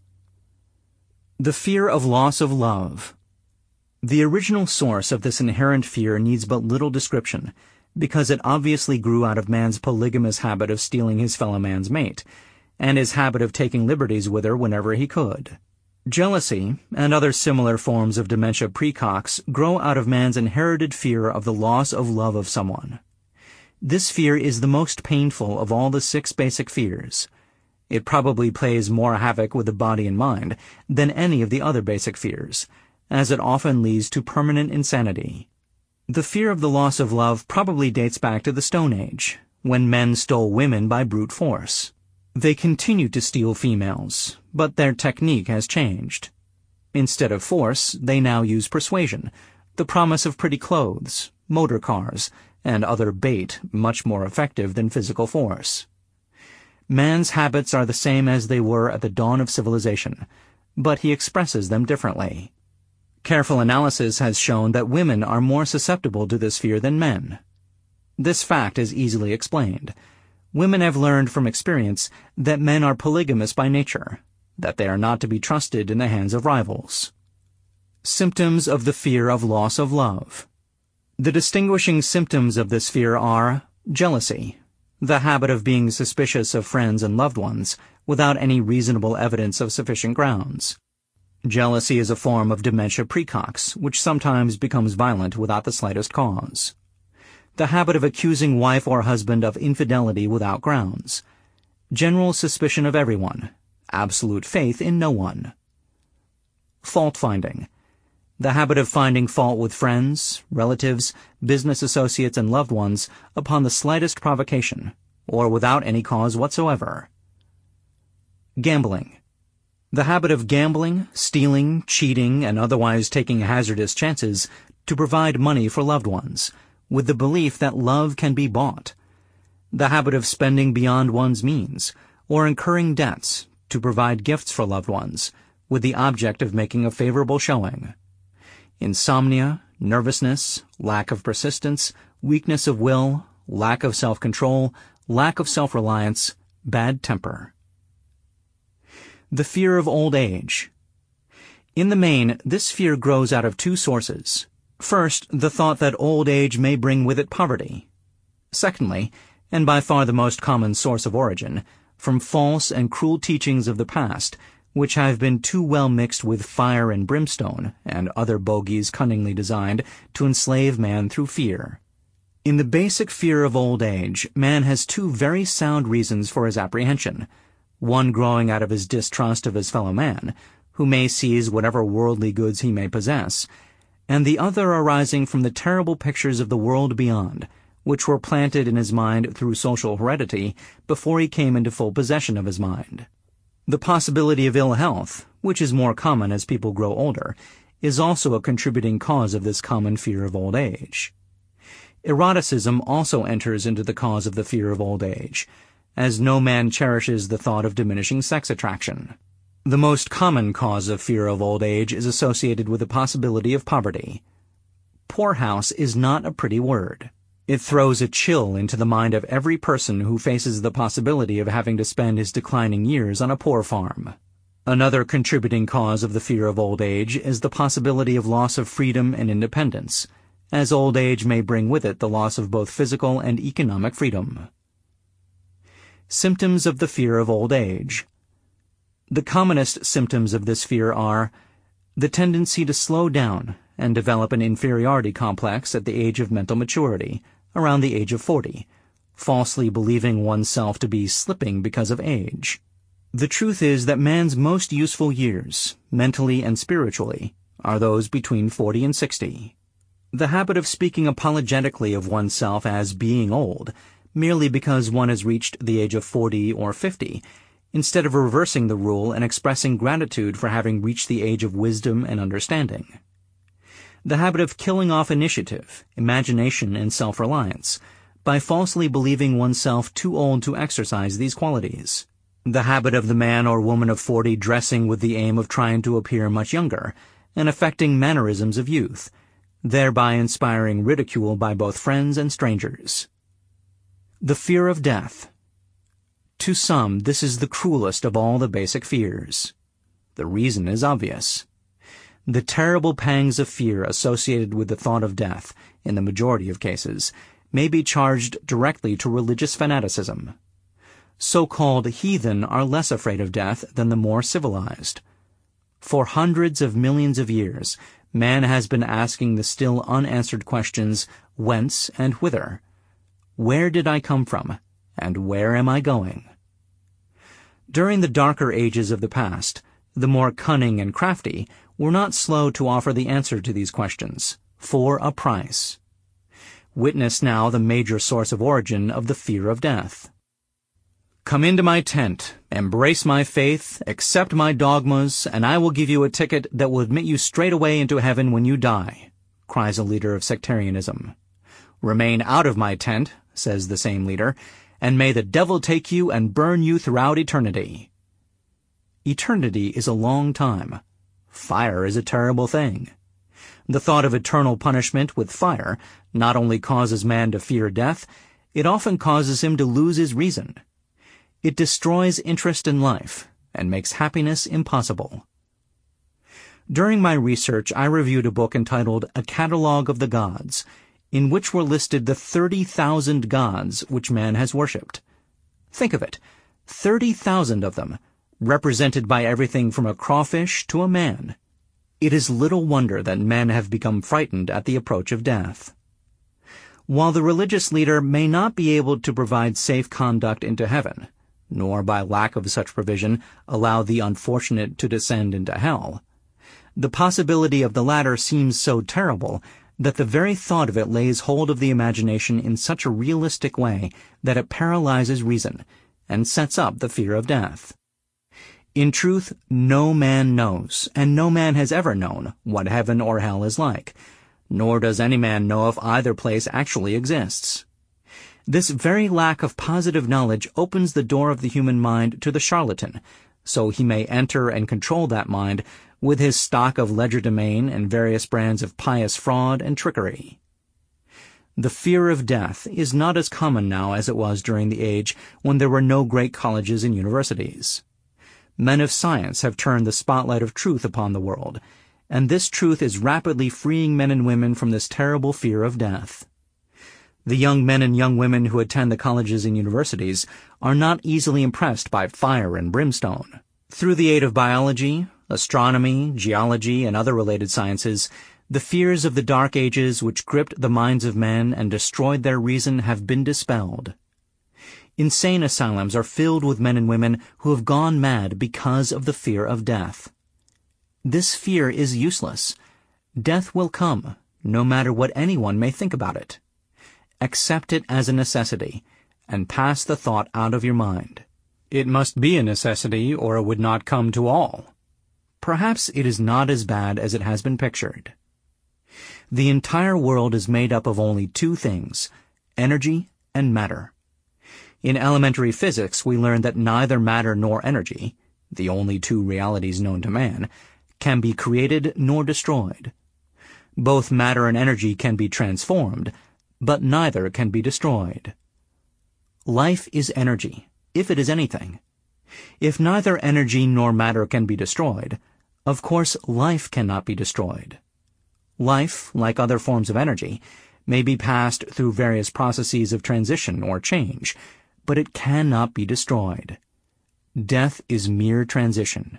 The fear of loss of love. The original source of this inherent fear needs but little description, because it obviously grew out of man's polygamous habit of stealing his fellow man's mate, and his habit of taking liberties with her whenever he could. Jealousy, and other similar forms of dementia praecox, grow out of man's inherited fear of the loss of love of someone. This fear is the most painful of all the six basic fears. It probably plays more havoc with the body and mind than any of the other basic fears, as it often leads to permanent insanity. The fear of the loss of love probably dates back to the Stone Age, when men stole women by brute force. They continue to steal females, but their technique has changed. Instead of force, they now use persuasion, the promise of pretty clothes, motor cars, and other bait much more effective than physical force. Man's habits are the same as they were at the dawn of civilization, but he expresses them differently. Careful analysis has shown that women are more susceptible to this fear than men. This fact is easily explained. Women have learned from experience that men are polygamous by nature, that they are not to be trusted in the hands of rivals. Symptoms of the fear of loss of love. The distinguishing symptoms of this fear are jealousy, the habit of being suspicious of friends and loved ones without any reasonable evidence of sufficient grounds. Jealousy is a form of dementia praecox, which sometimes becomes violent without the slightest cause. The habit of accusing wife or husband of infidelity without grounds. General suspicion of everyone. Absolute faith in no one. Fault-finding. The habit of finding fault with friends, relatives, business associates, and loved ones upon the slightest provocation, or without any cause whatsoever. Gambling. The habit of gambling, stealing, cheating, and otherwise taking hazardous chances to provide money for loved ones, with the belief that love can be bought. The habit of spending beyond one's means, or incurring debts to provide gifts for loved ones, with the object of making a favorable showing. Insomnia, nervousness, lack of persistence, weakness of will, lack of self-control, lack of self-reliance, bad temper. The fear of old age. In the main, this fear grows out of two sources. First, the thought that old age may bring with it poverty. Secondly, and by far the most common source of origin, from false and cruel teachings of the past, which have been too well mixed with fire and brimstone and other bogies cunningly designed to enslave man through fear. In the basic fear of old age, man has two very sound reasons for his apprehension, one growing out of his distrust of his fellow man, who may seize whatever worldly goods he may possess, and the other arising from the terrible pictures of the world beyond, which were planted in his mind through social heredity before he came into full possession of his mind. The possibility of ill health, which is more common as people grow older, is also a contributing cause of this common fear of old age. Eroticism also enters into the cause of the fear of old age, as no man cherishes the thought of diminishing sex attraction. The most common cause of fear of old age is associated with the possibility of poverty. Poorhouse is not a pretty word. It throws a chill into the mind of every person who faces the possibility of having to spend his declining years on a poor farm. Another contributing cause of the fear of old age is the possibility of loss of freedom and independence, as old age may bring with it the loss of both physical and economic freedom. Symptoms of the fear of old age. The commonest symptoms of this fear are the tendency to slow down and develop an inferiority complex at the age of mental maturity, around the age of forty, falsely believing oneself to be slipping because of age. The truth is that man's most useful years, mentally and spiritually, are those between forty and sixty. The habit of speaking apologetically of oneself as being old, merely because one has reached the age of forty or fifty, instead of reversing the rule and expressing gratitude for having reached the age of wisdom and understanding. The habit of killing off initiative, imagination, and self-reliance by falsely believing oneself too old to exercise these qualities. The habit of the man or woman of forty dressing with the aim of trying to appear much younger and affecting mannerisms of youth, thereby inspiring ridicule by both friends and strangers. The fear of death. To some, this is the cruelest of all the basic fears. The reason is obvious. The terrible pangs of fear associated with the thought of death, in the majority of cases, may be charged directly to religious fanaticism. So-called heathen are less afraid of death than the more civilized. For hundreds of millions of years, man has been asking the still unanswered questions, whence and whither? Where did I come from, and where am I going? During the darker ages of the past, the more cunning and crafty were not slow to offer the answer to these questions, for a price. Witness now the major source of origin of the fear of death. Come into my tent, embrace my faith, accept my dogmas, and I will give you a ticket that will admit you straight away into heaven when you die, cries a leader of sectarianism. Remain out of my tent, says the same leader, and may the devil take you and burn you throughout eternity. Eternity is a long time. Fire is a terrible thing. The thought of eternal punishment with fire not only causes man to fear death, it often causes him to lose his reason. It destroys interest in life and makes happiness impossible. During my research, I reviewed a book entitled A Catalogue of the Gods, in which were listed the thirty thousand gods which man has worshipped. Think of it, thirty thousand of them, represented by everything from a crawfish to a man. It is little wonder that men have become frightened at the approach of death. While the religious leader may not be able to provide safe conduct into heaven, nor by lack of such provision allow the unfortunate to descend into hell, the possibility of the latter seems so terrible that the very thought of it lays hold of the imagination in such a realistic way that it paralyzes reason and sets up the fear of death. In truth, no man knows, and no man has ever known, what heaven or hell is like, nor does any man know if either place actually exists. This very lack of positive knowledge opens the door of the human mind to the charlatan, so he may enter and control that mind with his stock of legerdemain and various brands of pious fraud and trickery. The fear of death is not as common now as it was during the age when there were no great colleges and universities. Men of science have turned the spotlight of truth upon the world, and this truth is rapidly freeing men and women from this terrible fear of death. The young men and young women who attend the colleges and universities are not easily impressed by fire and brimstone. Through the aid of biology, astronomy, geology, and other related sciences, the fears of the dark ages which gripped the minds of men and destroyed their reason have been dispelled. Insane asylums are filled with men and women who have gone mad because of the fear of death. This fear is useless. Death will come, no matter what anyone may think about it. Accept it as a necessity, and pass the thought out of your mind. It must be a necessity, or it would not come to all. Perhaps it is not as bad as it has been pictured. The entire world is made up of only two things, energy and matter. In elementary physics, we learn that neither matter nor energy, the only two realities known to man, can be created nor destroyed. Both matter and energy can be transformed, but neither can be destroyed. Life is energy, if it is anything. If neither energy nor matter can be destroyed, of course life cannot be destroyed. Life, like other forms of energy, may be passed through various processes of transition or change, but it cannot be destroyed. Death is mere transition.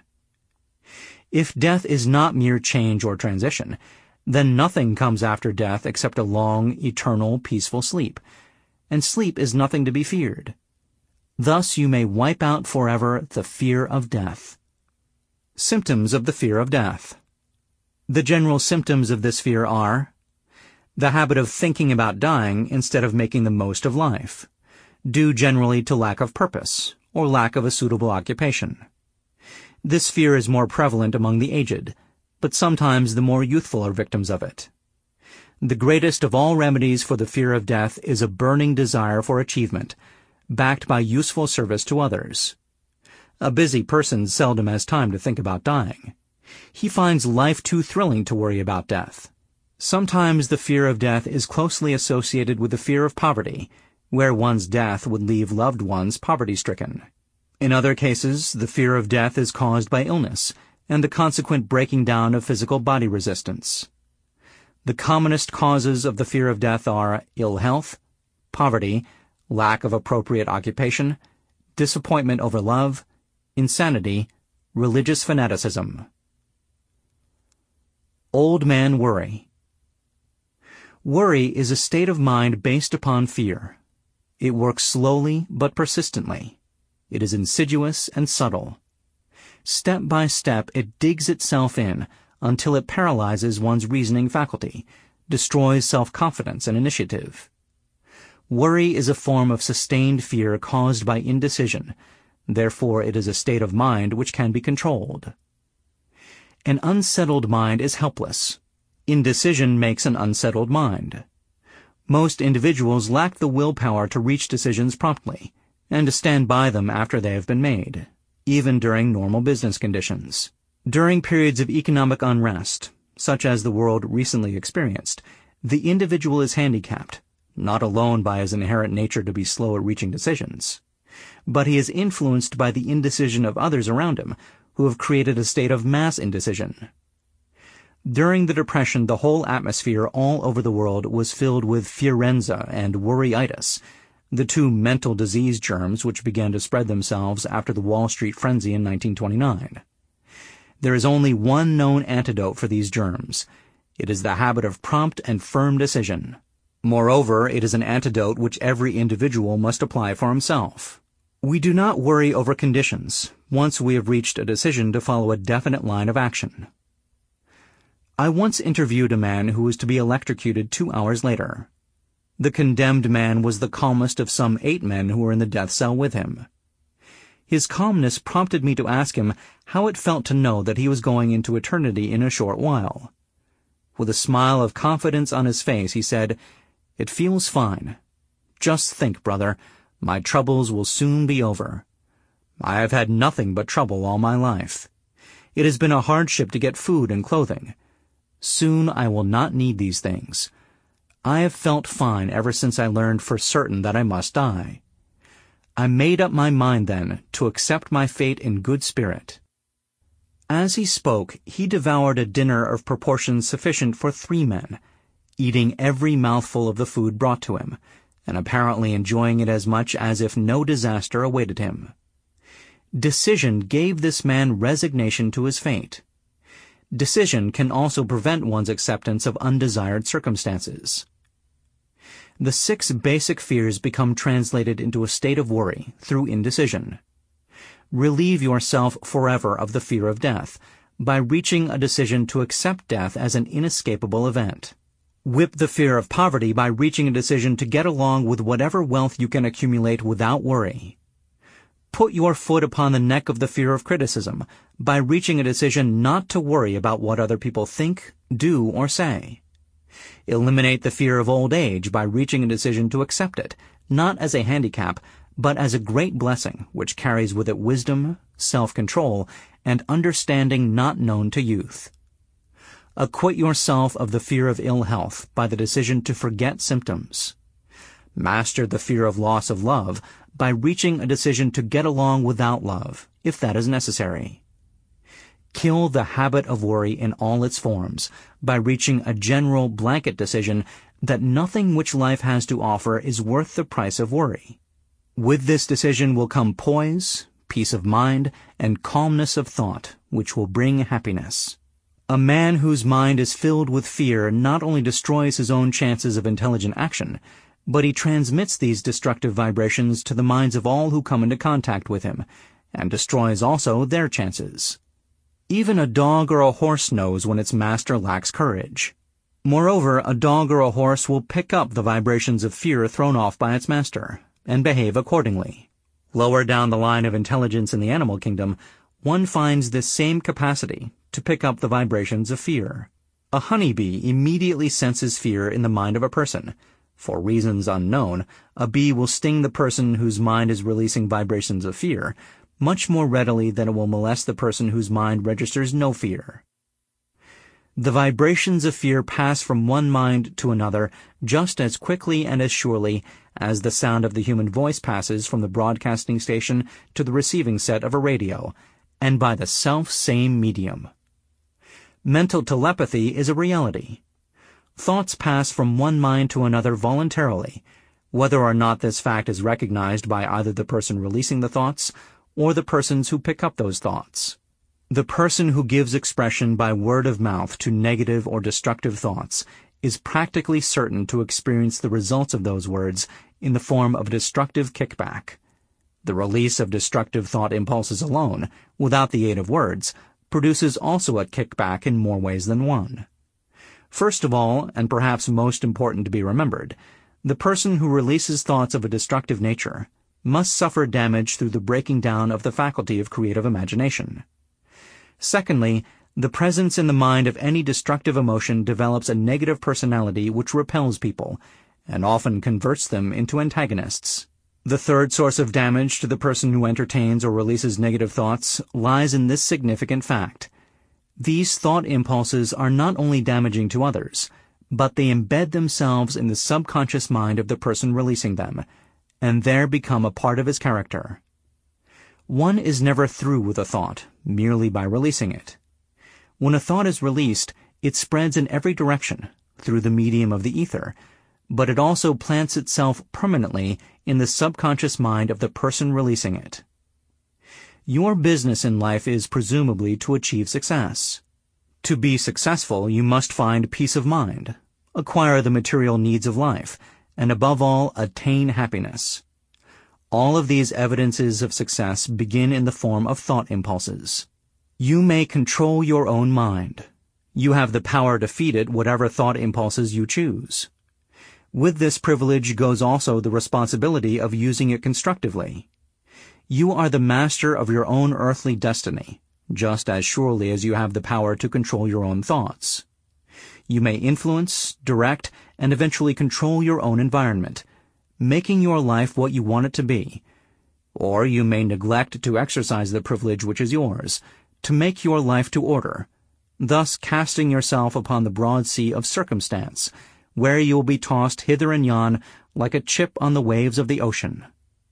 If death is not mere change or transition, then nothing comes after death except a long, eternal, peaceful sleep, and sleep is nothing to be feared. Thus you may wipe out forever the fear of death. Symptoms of the fear of death. The general symptoms of this fear are the habit of thinking about dying instead of making the most of life, due generally to lack of purpose or lack of a suitable occupation. This fear is more prevalent among the aged, but sometimes the more youthful are victims of it. The greatest of all remedies for the fear of death is a burning desire for achievement, backed by useful service to others. A busy person seldom has time to think about dying. He finds life too thrilling to worry about death. Sometimes the fear of death is closely associated with the fear of poverty, where one's death would leave loved ones poverty-stricken. In other cases, the fear of death is caused by illness and the consequent breaking down of physical body resistance. The commonest causes of the fear of death are ill health, poverty, lack of appropriate occupation, disappointment over love, insanity, religious fanaticism. Old man worry. Worry is a state of mind based upon fear. It works slowly but persistently. It is insidious and subtle. Step by step it digs itself in until it paralyzes one's reasoning faculty, destroys self-confidence and initiative. Worry is a form of sustained fear caused by indecision. Therefore, it is a state of mind which can be controlled. An unsettled mind is helpless. Indecision makes an unsettled mind. Most individuals lack the willpower to reach decisions promptly and to stand by them after they have been made, even during normal business conditions. During periods of economic unrest, such as the world recently experienced, the individual is handicapped, not alone by his inherent nature to be slow at reaching decisions, but he is influenced by the indecision of others around him who have created a state of mass indecision. During the Depression, the whole atmosphere all over the world was filled with fearenza and worryitis, the two mental disease germs which began to spread themselves after the Wall Street frenzy in nineteen twenty-nine. There is only one known antidote for these germs. It is the habit of prompt and firm decision. Moreover, it is an antidote which every individual must apply for himself. We do not worry over conditions once we have reached a decision to follow a definite line of action. I once interviewed a man who was to be electrocuted two hours later. The condemned man was the calmest of some eight men who were in the death cell with him. His calmness prompted me to ask him how it felt to know that he was going into eternity in a short while. With a smile of confidence on his face, he said, "It feels fine. Just think, brother, my troubles will soon be over. I have had nothing but trouble all my life. It has been a hardship to get food and clothing. Soon I will not need these things. I have felt fine ever since I learned for certain that I must die. I made up my mind then to accept my fate in good spirit." As he spoke, he devoured a dinner of proportions sufficient for three men, eating every mouthful of the food brought to him, and apparently enjoying it as much as if no disaster awaited him. Decision gave this man resignation to his fate. Decision can also prevent one's acceptance of undesired circumstances. The six basic fears become translated into a state of worry through indecision. Relieve yourself forever of the fear of death by reaching a decision to accept death as an inescapable event. Whip the fear of poverty by reaching a decision to get along with whatever wealth you can accumulate without worry. Put your foot upon the neck of the fear of criticism by reaching a decision not to worry about what other people think, do, or say. Eliminate the fear of old age by reaching a decision to accept it, not as a handicap, but as a great blessing which carries with it wisdom, self-control, and understanding not known to youth. Acquit yourself of the fear of ill health by the decision to forget symptoms. Master the fear of loss of love by reaching a decision to get along without love, if that is necessary. Kill the habit of worry in all its forms by reaching a general blanket decision that nothing which life has to offer is worth the price of worry. With this decision will come poise, peace of mind, and calmness of thought, which will bring happiness. A man whose mind is filled with fear not only destroys his own chances of intelligent action, but he transmits these destructive vibrations to the minds of all who come into contact with him, and destroys also their chances. Even a dog or a horse knows when its master lacks courage. Moreover, a dog or a horse will pick up the vibrations of fear thrown off by its master, and behave accordingly. Lower down the line of intelligence in the animal kingdom, one finds this same capacity to pick up the vibrations of fear. A honeybee immediately senses fear in the mind of a person. For reasons unknown, a bee will sting the person whose mind is releasing vibrations of fear much more readily than it will molest the person whose mind registers no fear. The vibrations of fear pass from one mind to another just as quickly and as surely as the sound of the human voice passes from the broadcasting station to the receiving set of a radio, and by the self-same medium. Mental telepathy is a reality. Thoughts pass from one mind to another voluntarily, whether or not this fact is recognized by either the person releasing the thoughts or the persons who pick up those thoughts. The person who gives expression by word of mouth to negative or destructive thoughts is practically certain to experience the results of those words in the form of a destructive kickback. The release of destructive thought impulses alone, without the aid of words, produces also a kickback in more ways than one. First of all, and perhaps most important to be remembered, the person who releases thoughts of a destructive nature must suffer damage through the breaking down of the faculty of creative imagination. Secondly, the presence in the mind of any destructive emotion develops a negative personality which repels people, and often converts them into antagonists. The third source of damage to the person who entertains or releases negative thoughts lies in this significant fact. These thought impulses are not only damaging to others, but they embed themselves in the subconscious mind of the person releasing them, and there become a part of his character. One is never through with a thought, merely by releasing it. When a thought is released, it spreads in every direction, through the medium of the ether, but it also plants itself permanently in the subconscious mind of the person releasing it. Your business in life is presumably to achieve success. To be successful, you must find peace of mind, acquire the material needs of life, and above all, attain happiness. All of these evidences of success begin in the form of thought impulses. You may control your own mind. You have the power to feed it whatever thought impulses you choose. With this privilege goes also the responsibility of using it constructively. You are the master of your own earthly destiny, just as surely as you have the power to control your own thoughts. You may influence, direct, and eventually control your own environment, making your life what you want it to be. Or you may neglect to exercise the privilege which is yours, to make your life to order, thus casting yourself upon the broad sea of circumstance, where you will be tossed hither and yon like a chip on the waves of the ocean.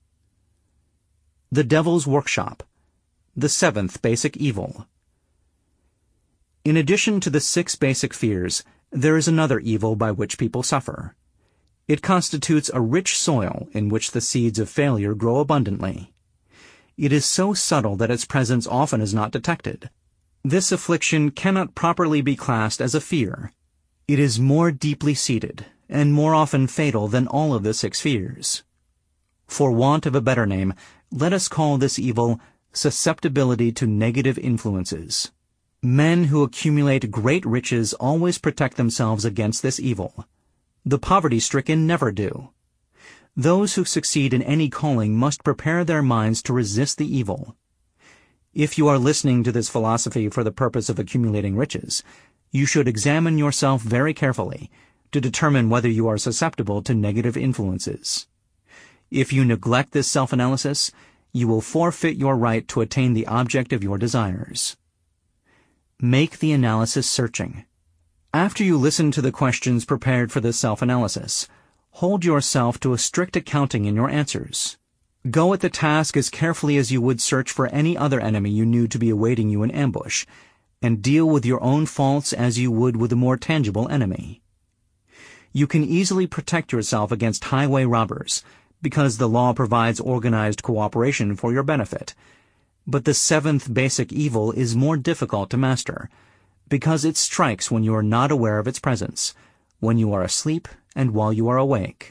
The Devil's Workshop, the seventh basic evil. In addition to the six basic fears, there is another evil by which people suffer. It constitutes a rich soil in which the seeds of failure grow abundantly. It is so subtle that its presence often is not detected. This affliction cannot properly be classed as a fear. It is more deeply seated, and more often fatal than all of the six fears. For want of a better name, let us call this evil susceptibility to negative influences. Men who accumulate great riches always protect themselves against this evil. The poverty-stricken never do. Those who succeed in any calling must prepare their minds to resist the evil. If you are listening to this philosophy for the purpose of accumulating riches, you should examine yourself very carefully to determine whether you are susceptible to negative influences. If you neglect this self-analysis, you will forfeit your right to attain the object of your desires. Make the analysis searching. After you listen to the questions prepared for this self-analysis, hold yourself to a strict accounting in your answers. Go at the task as carefully as you would search for any other enemy you knew to be awaiting you in ambush, and deal with your own faults as you would with a more tangible enemy. You can easily protect yourself against highway robbers, because the law provides organized cooperation for your benefit. But the seventh basic evil is more difficult to master, because it strikes when you are not aware of its presence, when you are asleep and while you are awake.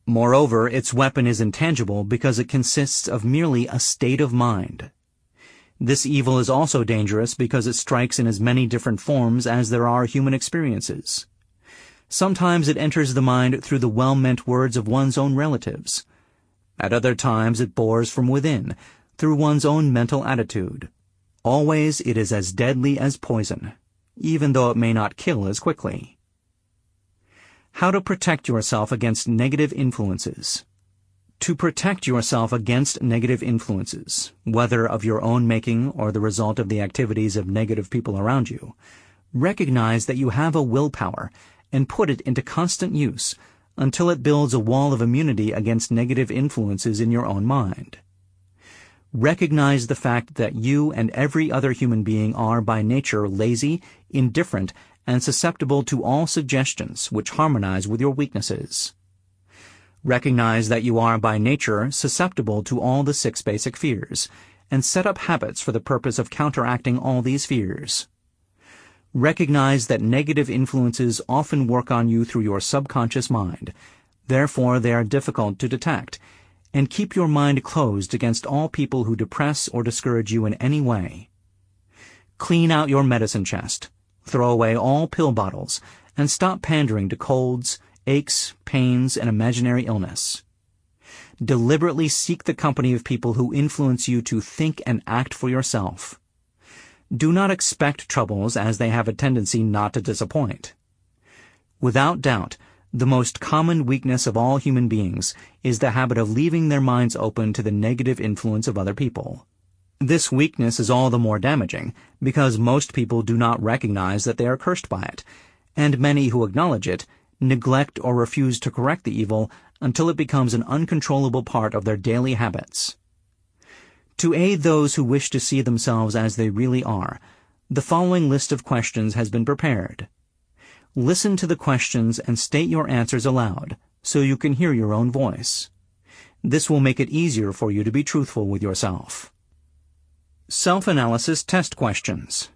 Moreover, its weapon is intangible because it consists of merely a state of mind. This evil is also dangerous because it strikes in as many different forms as there are human experiences. Sometimes it enters the mind through the well-meant words of one's own relatives. At other times it bores from within, through one's own mental attitude. Always it is as deadly as poison, even though it may not kill as quickly. How to protect yourself against negative influences. To protect yourself against negative influences, whether of your own making or the result of the activities of negative people around you, recognize that you have a willpower and put it into constant use until it builds a wall of immunity against negative influences in your own mind. Recognize the fact that you and every other human being are by nature lazy, indifferent, and susceptible to all suggestions which harmonize with your weaknesses. Recognize that you are by nature susceptible to all the six basic fears, and set up habits for the purpose of counteracting all these fears. Recognize that negative influences often work on you through your subconscious mind, therefore they are difficult to detect, and keep your mind closed against all people who depress or discourage you in any way. Clean out your medicine chest, throw away all pill bottles, and stop pandering to colds, aches, pains, and imaginary illness. Deliberately seek the company of people who influence you to think and act for yourself. Do not expect troubles, as they have a tendency not to disappoint. Without doubt, the most common weakness of all human beings is the habit of leaving their minds open to the negative influence of other people. This weakness is all the more damaging because most people do not recognize that they are cursed by it, and many who acknowledge it neglect or refuse to correct the evil until it becomes an uncontrollable part of their daily habits. To aid those who wish to see themselves as they really are, the following list of questions has been prepared. Listen to the questions and state your answers aloud, so you can hear your own voice. This will make it easier for you to be truthful with yourself. Self-analysis test questions.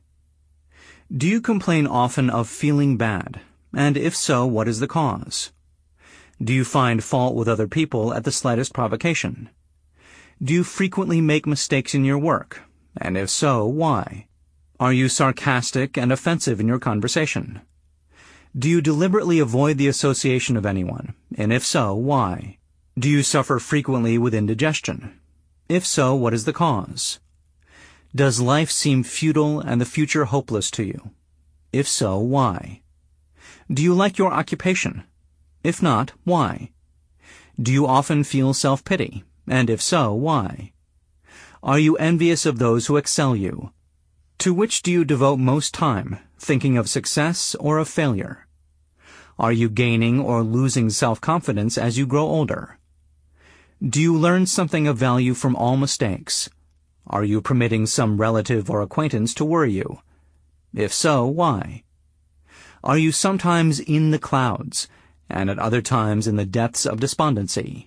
Do you complain often of feeling bad? And if so, what is the cause? Do you find fault with other people at the slightest provocation? Do you frequently make mistakes in your work? And if so, why? Are you sarcastic and offensive in your conversation? Do you deliberately avoid the association of anyone? And if so, why? Do you suffer frequently with indigestion? If so, what is the cause? Does life seem futile and the future hopeless to you? If so, why? Do you like your occupation? If not, why? Do you often feel self-pity? And if so, why? Are you envious of those who excel you? To which do you devote most time, thinking of success or of failure? Are you gaining or losing self-confidence as you grow older? Do you learn something of value from all mistakes? Are you permitting some relative or acquaintance to worry you? If so, why? Are you sometimes in the clouds, and at other times in the depths of despondency?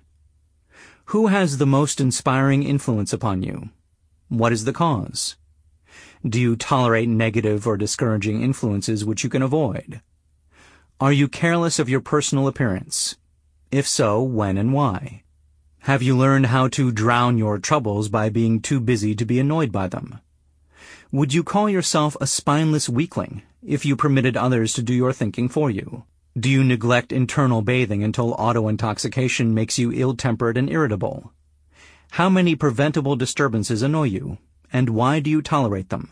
Who has the most inspiring influence upon you? What is the cause? Do you tolerate negative or discouraging influences which you can avoid? Are you careless of your personal appearance? If so, when and why? Have you learned how to drown your troubles by being too busy to be annoyed by them? Would you call yourself a spineless weakling if you permitted others to do your thinking for you? Do you neglect internal bathing until auto-intoxication makes you ill-tempered and irritable? How many preventable disturbances annoy you, and why do you tolerate them?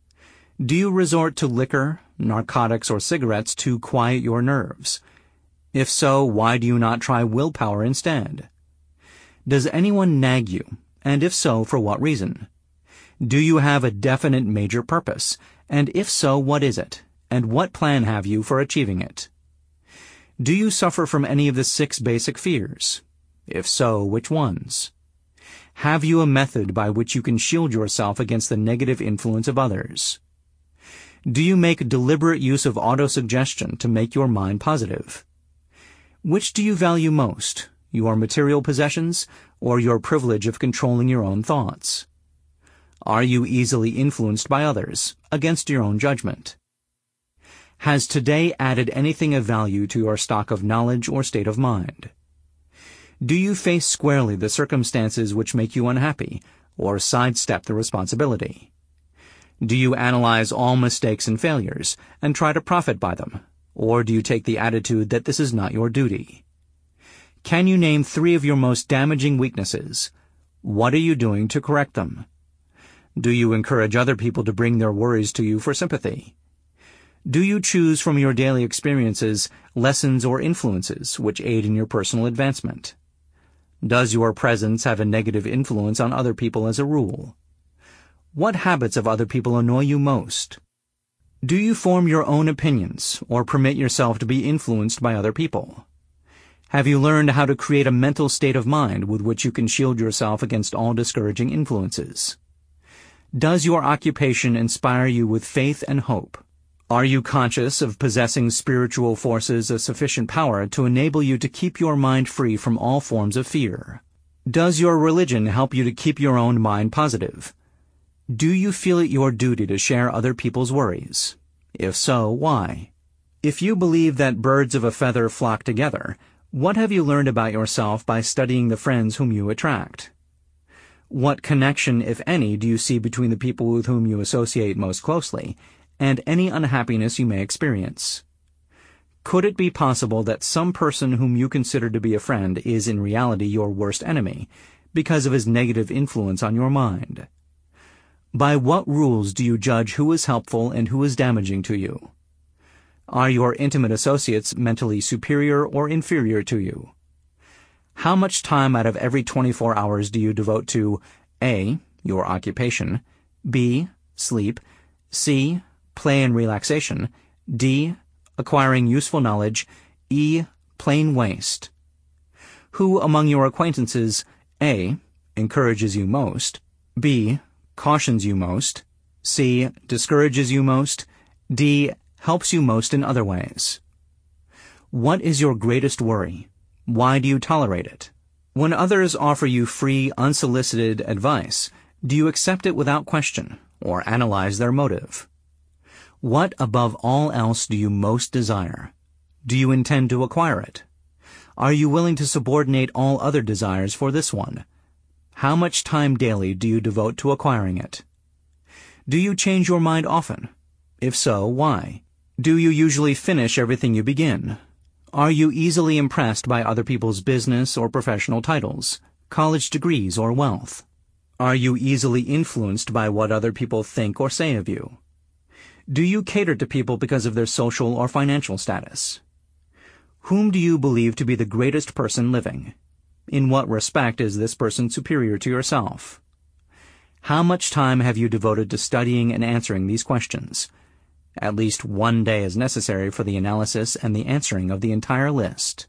Do you resort to liquor, narcotics, or cigarettes to quiet your nerves? If so, why do you not try willpower instead? Does anyone nag you, and if so, for what reason? Do you have a definite major purpose, and if so, what is it, and what plan have you for achieving it? Do you suffer from any of the six basic fears? If so, which ones? Have you a method by which you can shield yourself against the negative influence of others? Do you make deliberate use of autosuggestion to make your mind positive? Which do you value most, your material possessions or your privilege of controlling your own thoughts? Are you easily influenced by others, against your own judgment? Has today added anything of value to your stock of knowledge or state of mind? Do you face squarely the circumstances which make you unhappy, or sidestep the responsibility? Do you analyze all mistakes and failures, and try to profit by them, or do you take the attitude that this is not your duty? Can you name three of your most damaging weaknesses? What are you doing to correct them? Do you encourage other people to bring their worries to you for sympathy? Do you choose from your daily experiences lessons or influences which aid in your personal advancement? Does your presence have a negative influence on other people as a rule? What habits of other people annoy you most? Do you form your own opinions or permit yourself to be influenced by other people? Have you learned how to create a mental state of mind with which you can shield yourself against all discouraging influences? Does your occupation inspire you with faith and hope? Are you conscious of possessing spiritual forces of sufficient power to enable you to keep your mind free from all forms of fear? Does your religion help you to keep your own mind positive? Do you feel it your duty to share other people's worries? If so, why? If you believe that birds of a feather flock together, what have you learned about yourself by studying the friends whom you attract? What connection, if any, do you see between the people with whom you associate most closely and any unhappiness you may experience? Could it be possible that some person whom you consider to be a friend is in reality your worst enemy because of his negative influence on your mind? By what rules do you judge who is helpful and who is damaging to you? Are your intimate associates mentally superior or inferior to you? How much time out of every twenty-four hours do you devote to A. Your occupation, B. Sleep, C. Play and relaxation, D. Acquiring useful knowledge, E. Plain waste? Who among your acquaintances A. Encourages you most, B. Cautions you most, C. Discourages you most, D. Helps you most in other ways? What is your greatest worry? Why do you tolerate it? When others offer you free, unsolicited advice, do you accept it without question or analyze their motive? What above all else do you most desire? Do you intend to acquire it? Are you willing to subordinate all other desires for this one? How much time daily do you devote to acquiring it? Do you change your mind often? If so, why? Do you usually finish everything you begin? Are you easily impressed by other people's business or professional titles, college degrees or wealth? Are you easily influenced by what other people think or say of you? Do you cater to people because of their social or financial status? Whom do you believe to be the greatest person living? In what respect is this person superior to yourself? How much time have you devoted to studying and answering these questions? At least one day is necessary for the analysis and the answering of the entire list.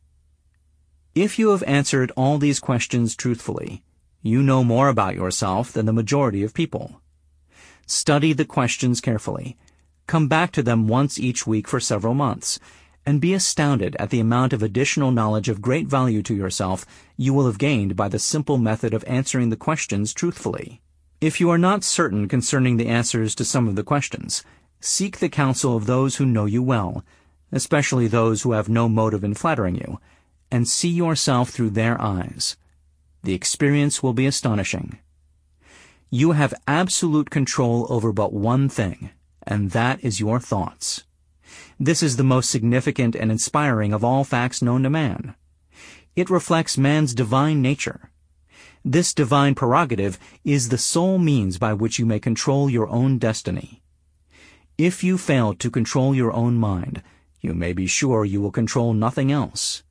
If you have answered all these questions truthfully, you know more about yourself than the majority of people. Study the questions carefully. Come back to them once each week for several months, and be astounded at the amount of additional knowledge of great value to yourself you will have gained by the simple method of answering the questions truthfully. If you are not certain concerning the answers to some of the questions, seek the counsel of those who know you well, especially those who have no motive in flattering you, and see yourself through their eyes. The experience will be astonishing. You have absolute control over but one thing, and that is your thoughts. This is the most significant and inspiring of all facts known to man. It reflects man's divine nature. This divine prerogative is the sole means by which you may control your own destiny. If you fail to control your own mind, you may be sure you will control nothing else.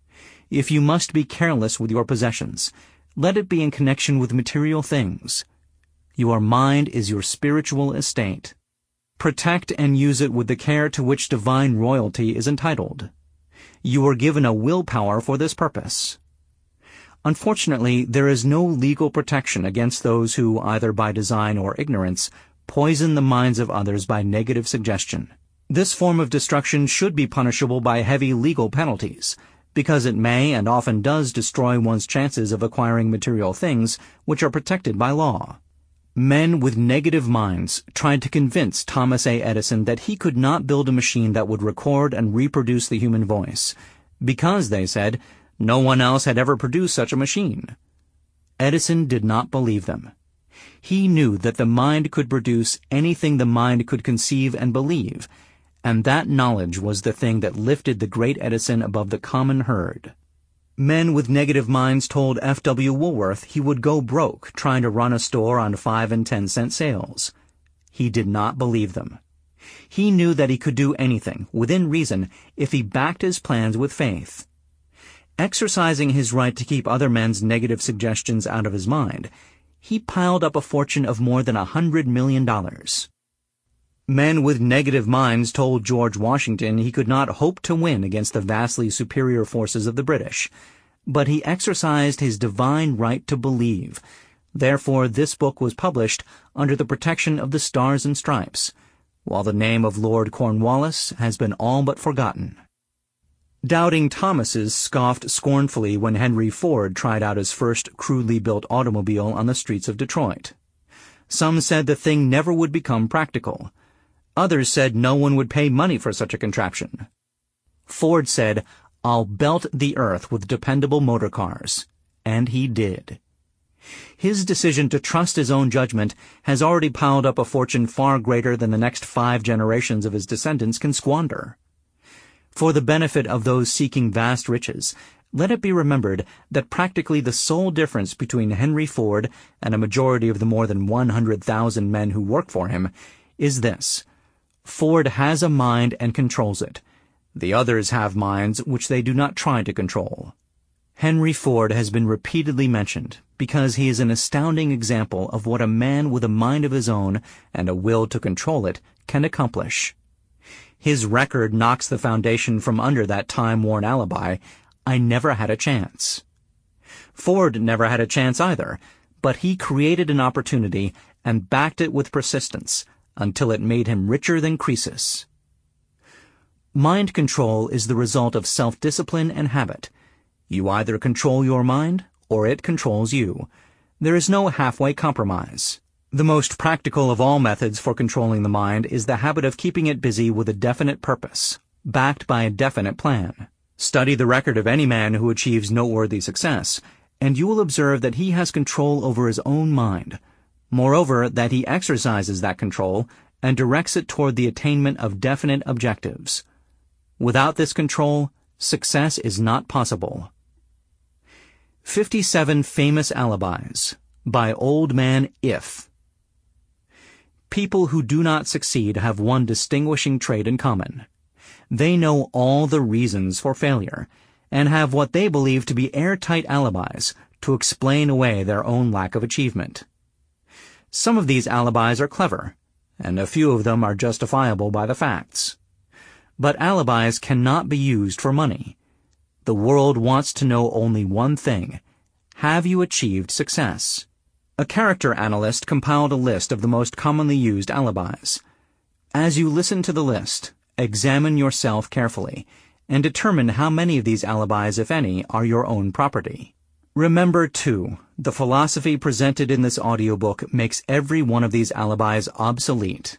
If you must be careless with your possessions, let it be in connection with material things. Your mind is your spiritual estate. Protect and use it with the care to which divine royalty is entitled. You are given a willpower for this purpose. Unfortunately, there is no legal protection against those who, either by design or ignorance, poison the minds of others by negative suggestion. This form of destruction should be punishable by heavy legal penalties, because it may and often does destroy one's chances of acquiring material things which are protected by law. Men with negative minds tried to convince Thomas A. Edison that he could not build a machine that would record and reproduce the human voice, because, they said, No one else had ever produced such a machine. Edison did not believe them. He knew that the mind could produce anything the mind could conceive and believe, and that knowledge was the thing that lifted the great Edison above the common herd. Men with negative minds told F W Woolworth he would go broke trying to run a store on five and ten cent sales. He did not believe them. He knew that he could do anything, within reason, if he backed his plans with faith. Exercising his right to keep other men's negative suggestions out of his mind, he piled up a fortune of more than a hundred million dollars. Men with negative minds told George Washington he could not hope to win against the vastly superior forces of the British, but he exercised his divine right to believe. Therefore, this book was published under the protection of the Stars and Stripes, while the name of Lord Cornwallis has been all but forgotten. Doubting Thomases scoffed scornfully when Henry Ford tried out his first crudely built automobile on the streets of Detroit. Some said the thing never would become practical. Others said no one would pay money for such a contraption. Ford said, "I'll belt the earth with dependable motor cars." And he did. His decision to trust his own judgment has already piled up a fortune far greater than the next five generations of his descendants can squander. For the benefit of those seeking vast riches, let it be remembered that practically the sole difference between Henry Ford and a majority of the more than one hundred thousand men who work for him is this: Ford has a mind and controls it. The others have minds which they do not try to control. Henry Ford has been repeatedly mentioned because he is an astounding example of what a man with a mind of his own and a will to control it can accomplish. His record knocks the foundation from under that time-worn alibi, "I never had a chance." Ford never had a chance either, but he created an opportunity and backed it with persistence until it made him richer than Croesus. Mind control is the result of self-discipline and habit. You either control your mind, or it controls you. There is no halfway compromise. The most practical of all methods for controlling the mind is the habit of keeping it busy with a definite purpose, backed by a definite plan. Study the record of any man who achieves noteworthy success, and you will observe that he has control over his own mind. Moreover, that he exercises that control and directs it toward the attainment of definite objectives. Without this control, success is not possible. Fifty-seven Famous Alibis by Old Man If. People who do not succeed have one distinguishing trait in common. They know all the reasons for failure, and have what they believe to be airtight alibis to explain away their own lack of achievement. Some of these alibis are clever, and a few of them are justifiable by the facts. But alibis cannot be used for money. The world wants to know only one thing: have you achieved success? A character analyst compiled a list of the most commonly used alibis. As you listen to the list, examine yourself carefully, and determine how many of these alibis, if any, are your own property. Remember, too, the philosophy presented in this audiobook makes every one of these alibis obsolete.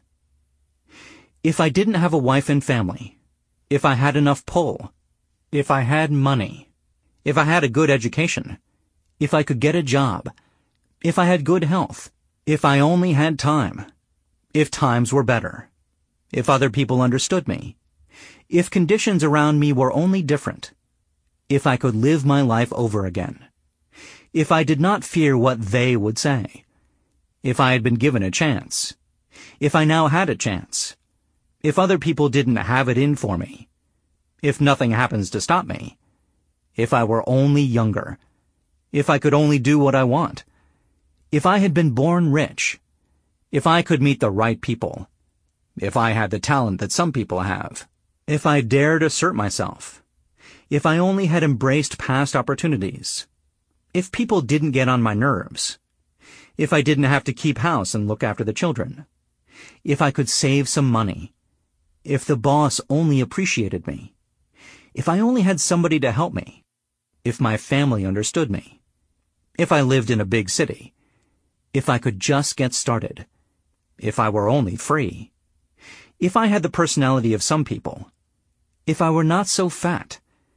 If I didn't have a wife and family, if I had enough pull, if I had money, if I had a good education, if I could get a job, if I had good health, if I only had time, if times were better, if other people understood me, if conditions around me were only different, if I could live my life over again, if I did not fear what they would say, if I had been given a chance, if I now had a chance, if other people didn't have it in for me, if nothing happens to stop me, if I were only younger, if I could only do what I want, if I had been born rich, if I could meet the right people, if I had the talent that some people have, if I dared assert myself, if I only had embraced past opportunities, if people didn't get on my nerves, if I didn't have to keep house and look after the children, if I could save some money, if the boss only appreciated me, if I only had somebody to help me, if my family understood me, if I lived in a big city, if I could just get started, if I were only free, if I had the personality of some people, if I were not so fat,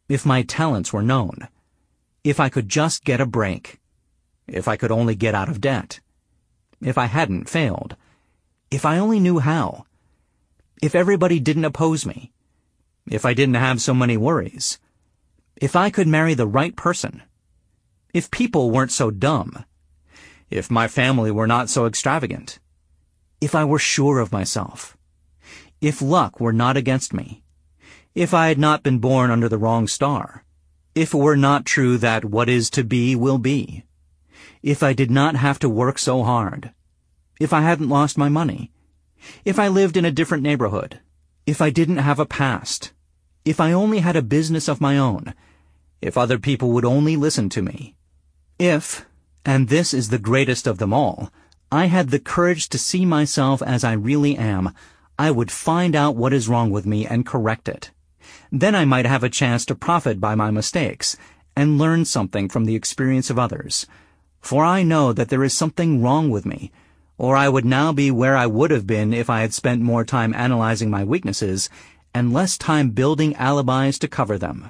If my talents were known. If I could just get a break. If I could only get out of debt. If I hadn't failed. If I only knew how. If everybody didn't oppose me. If I didn't have so many worries. If I could marry the right person. If people weren't so dumb. If my family were not so extravagant. If I were sure of myself. If luck were not against me. If I had not been born under the wrong star. If it were not true that what is to be will be. If I did not have to work so hard. If I hadn't lost my money. If I lived in a different neighborhood. If I didn't have a past. If I only had a business of my own. If other people would only listen to me. If, and this is the greatest of them all, I had the courage to see myself as I really am, I would find out what is wrong with me and correct it. Then I might have a chance to profit by my mistakes and learn something from the experience of others. For I know that there is something wrong with me, or I would now be where I would have been if I had spent more time analyzing my weaknesses and less time building alibis to cover them.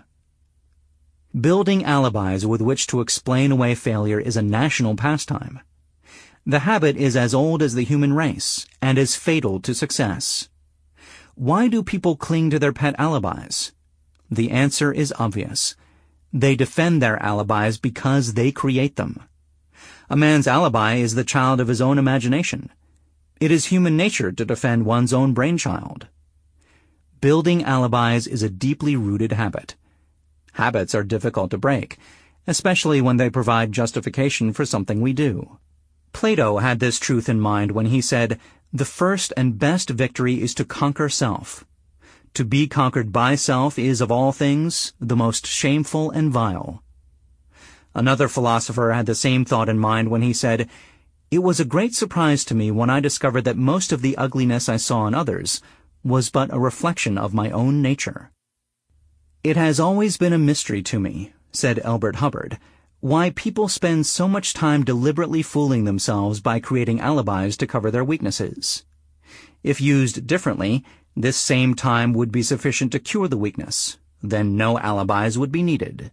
Building alibis with which to explain away failure is a national pastime. The habit is as old as the human race and is fatal to success. Why do people cling to their pet alibis? The answer is obvious. They defend their alibis because they create them. A man's alibi is the child of his own imagination. It is human nature to defend one's own brainchild. Building alibis is a deeply rooted habit. Habits are difficult to break, especially when they provide justification for something we do. Plato had this truth in mind when he said, "The first and best victory is to conquer self. To be conquered by self is, of all things, the most shameful and vile." Another philosopher had the same thought in mind when he said, "It was a great surprise to me when I discovered that most of the ugliness I saw in others was but a reflection of my own nature." "It has always been a mystery to me," said Elbert Hubbard, "why people spend so much time deliberately fooling themselves by creating alibis to cover their weaknesses. If used differently, this same time would be sufficient to cure the weakness. Then no alibis would be needed."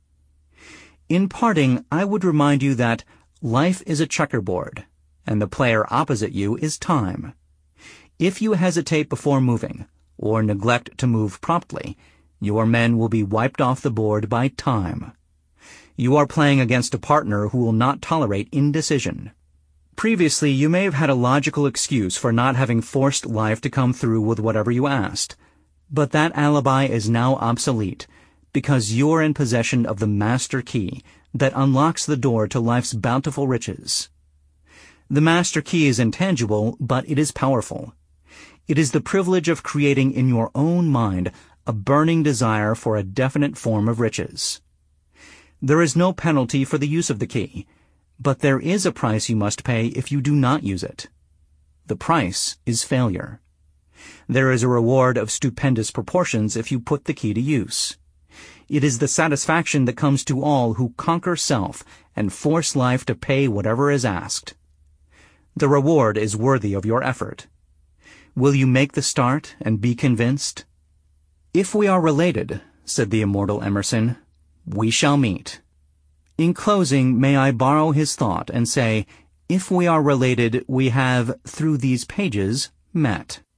In parting, I would remind you that life is a checkerboard, and the player opposite you is time. If you hesitate before moving, or neglect to move promptly, your men will be wiped off the board by time. You are playing against a partner who will not tolerate indecision. Previously, you may have had a logical excuse for not having forced life to come through with whatever you asked. But that alibi is now obsolete, because you're in possession of the master key that unlocks the door to life's bountiful riches. The master key is intangible, but it is powerful. It is the privilege of creating in your own mind a burning desire for a definite form of riches. There is no penalty for the use of the key, but there is a price you must pay if you do not use it. The price is failure. There is a reward of stupendous proportions if you put the key to use. It is the satisfaction that comes to all who conquer self and force life to pay whatever is asked. The reward is worthy of your effort. Will you make the start and be convinced? "If we are related," said the immortal Emerson, "we shall meet." In closing, may I borrow his thought and say, if we are related, we have, through these pages, met.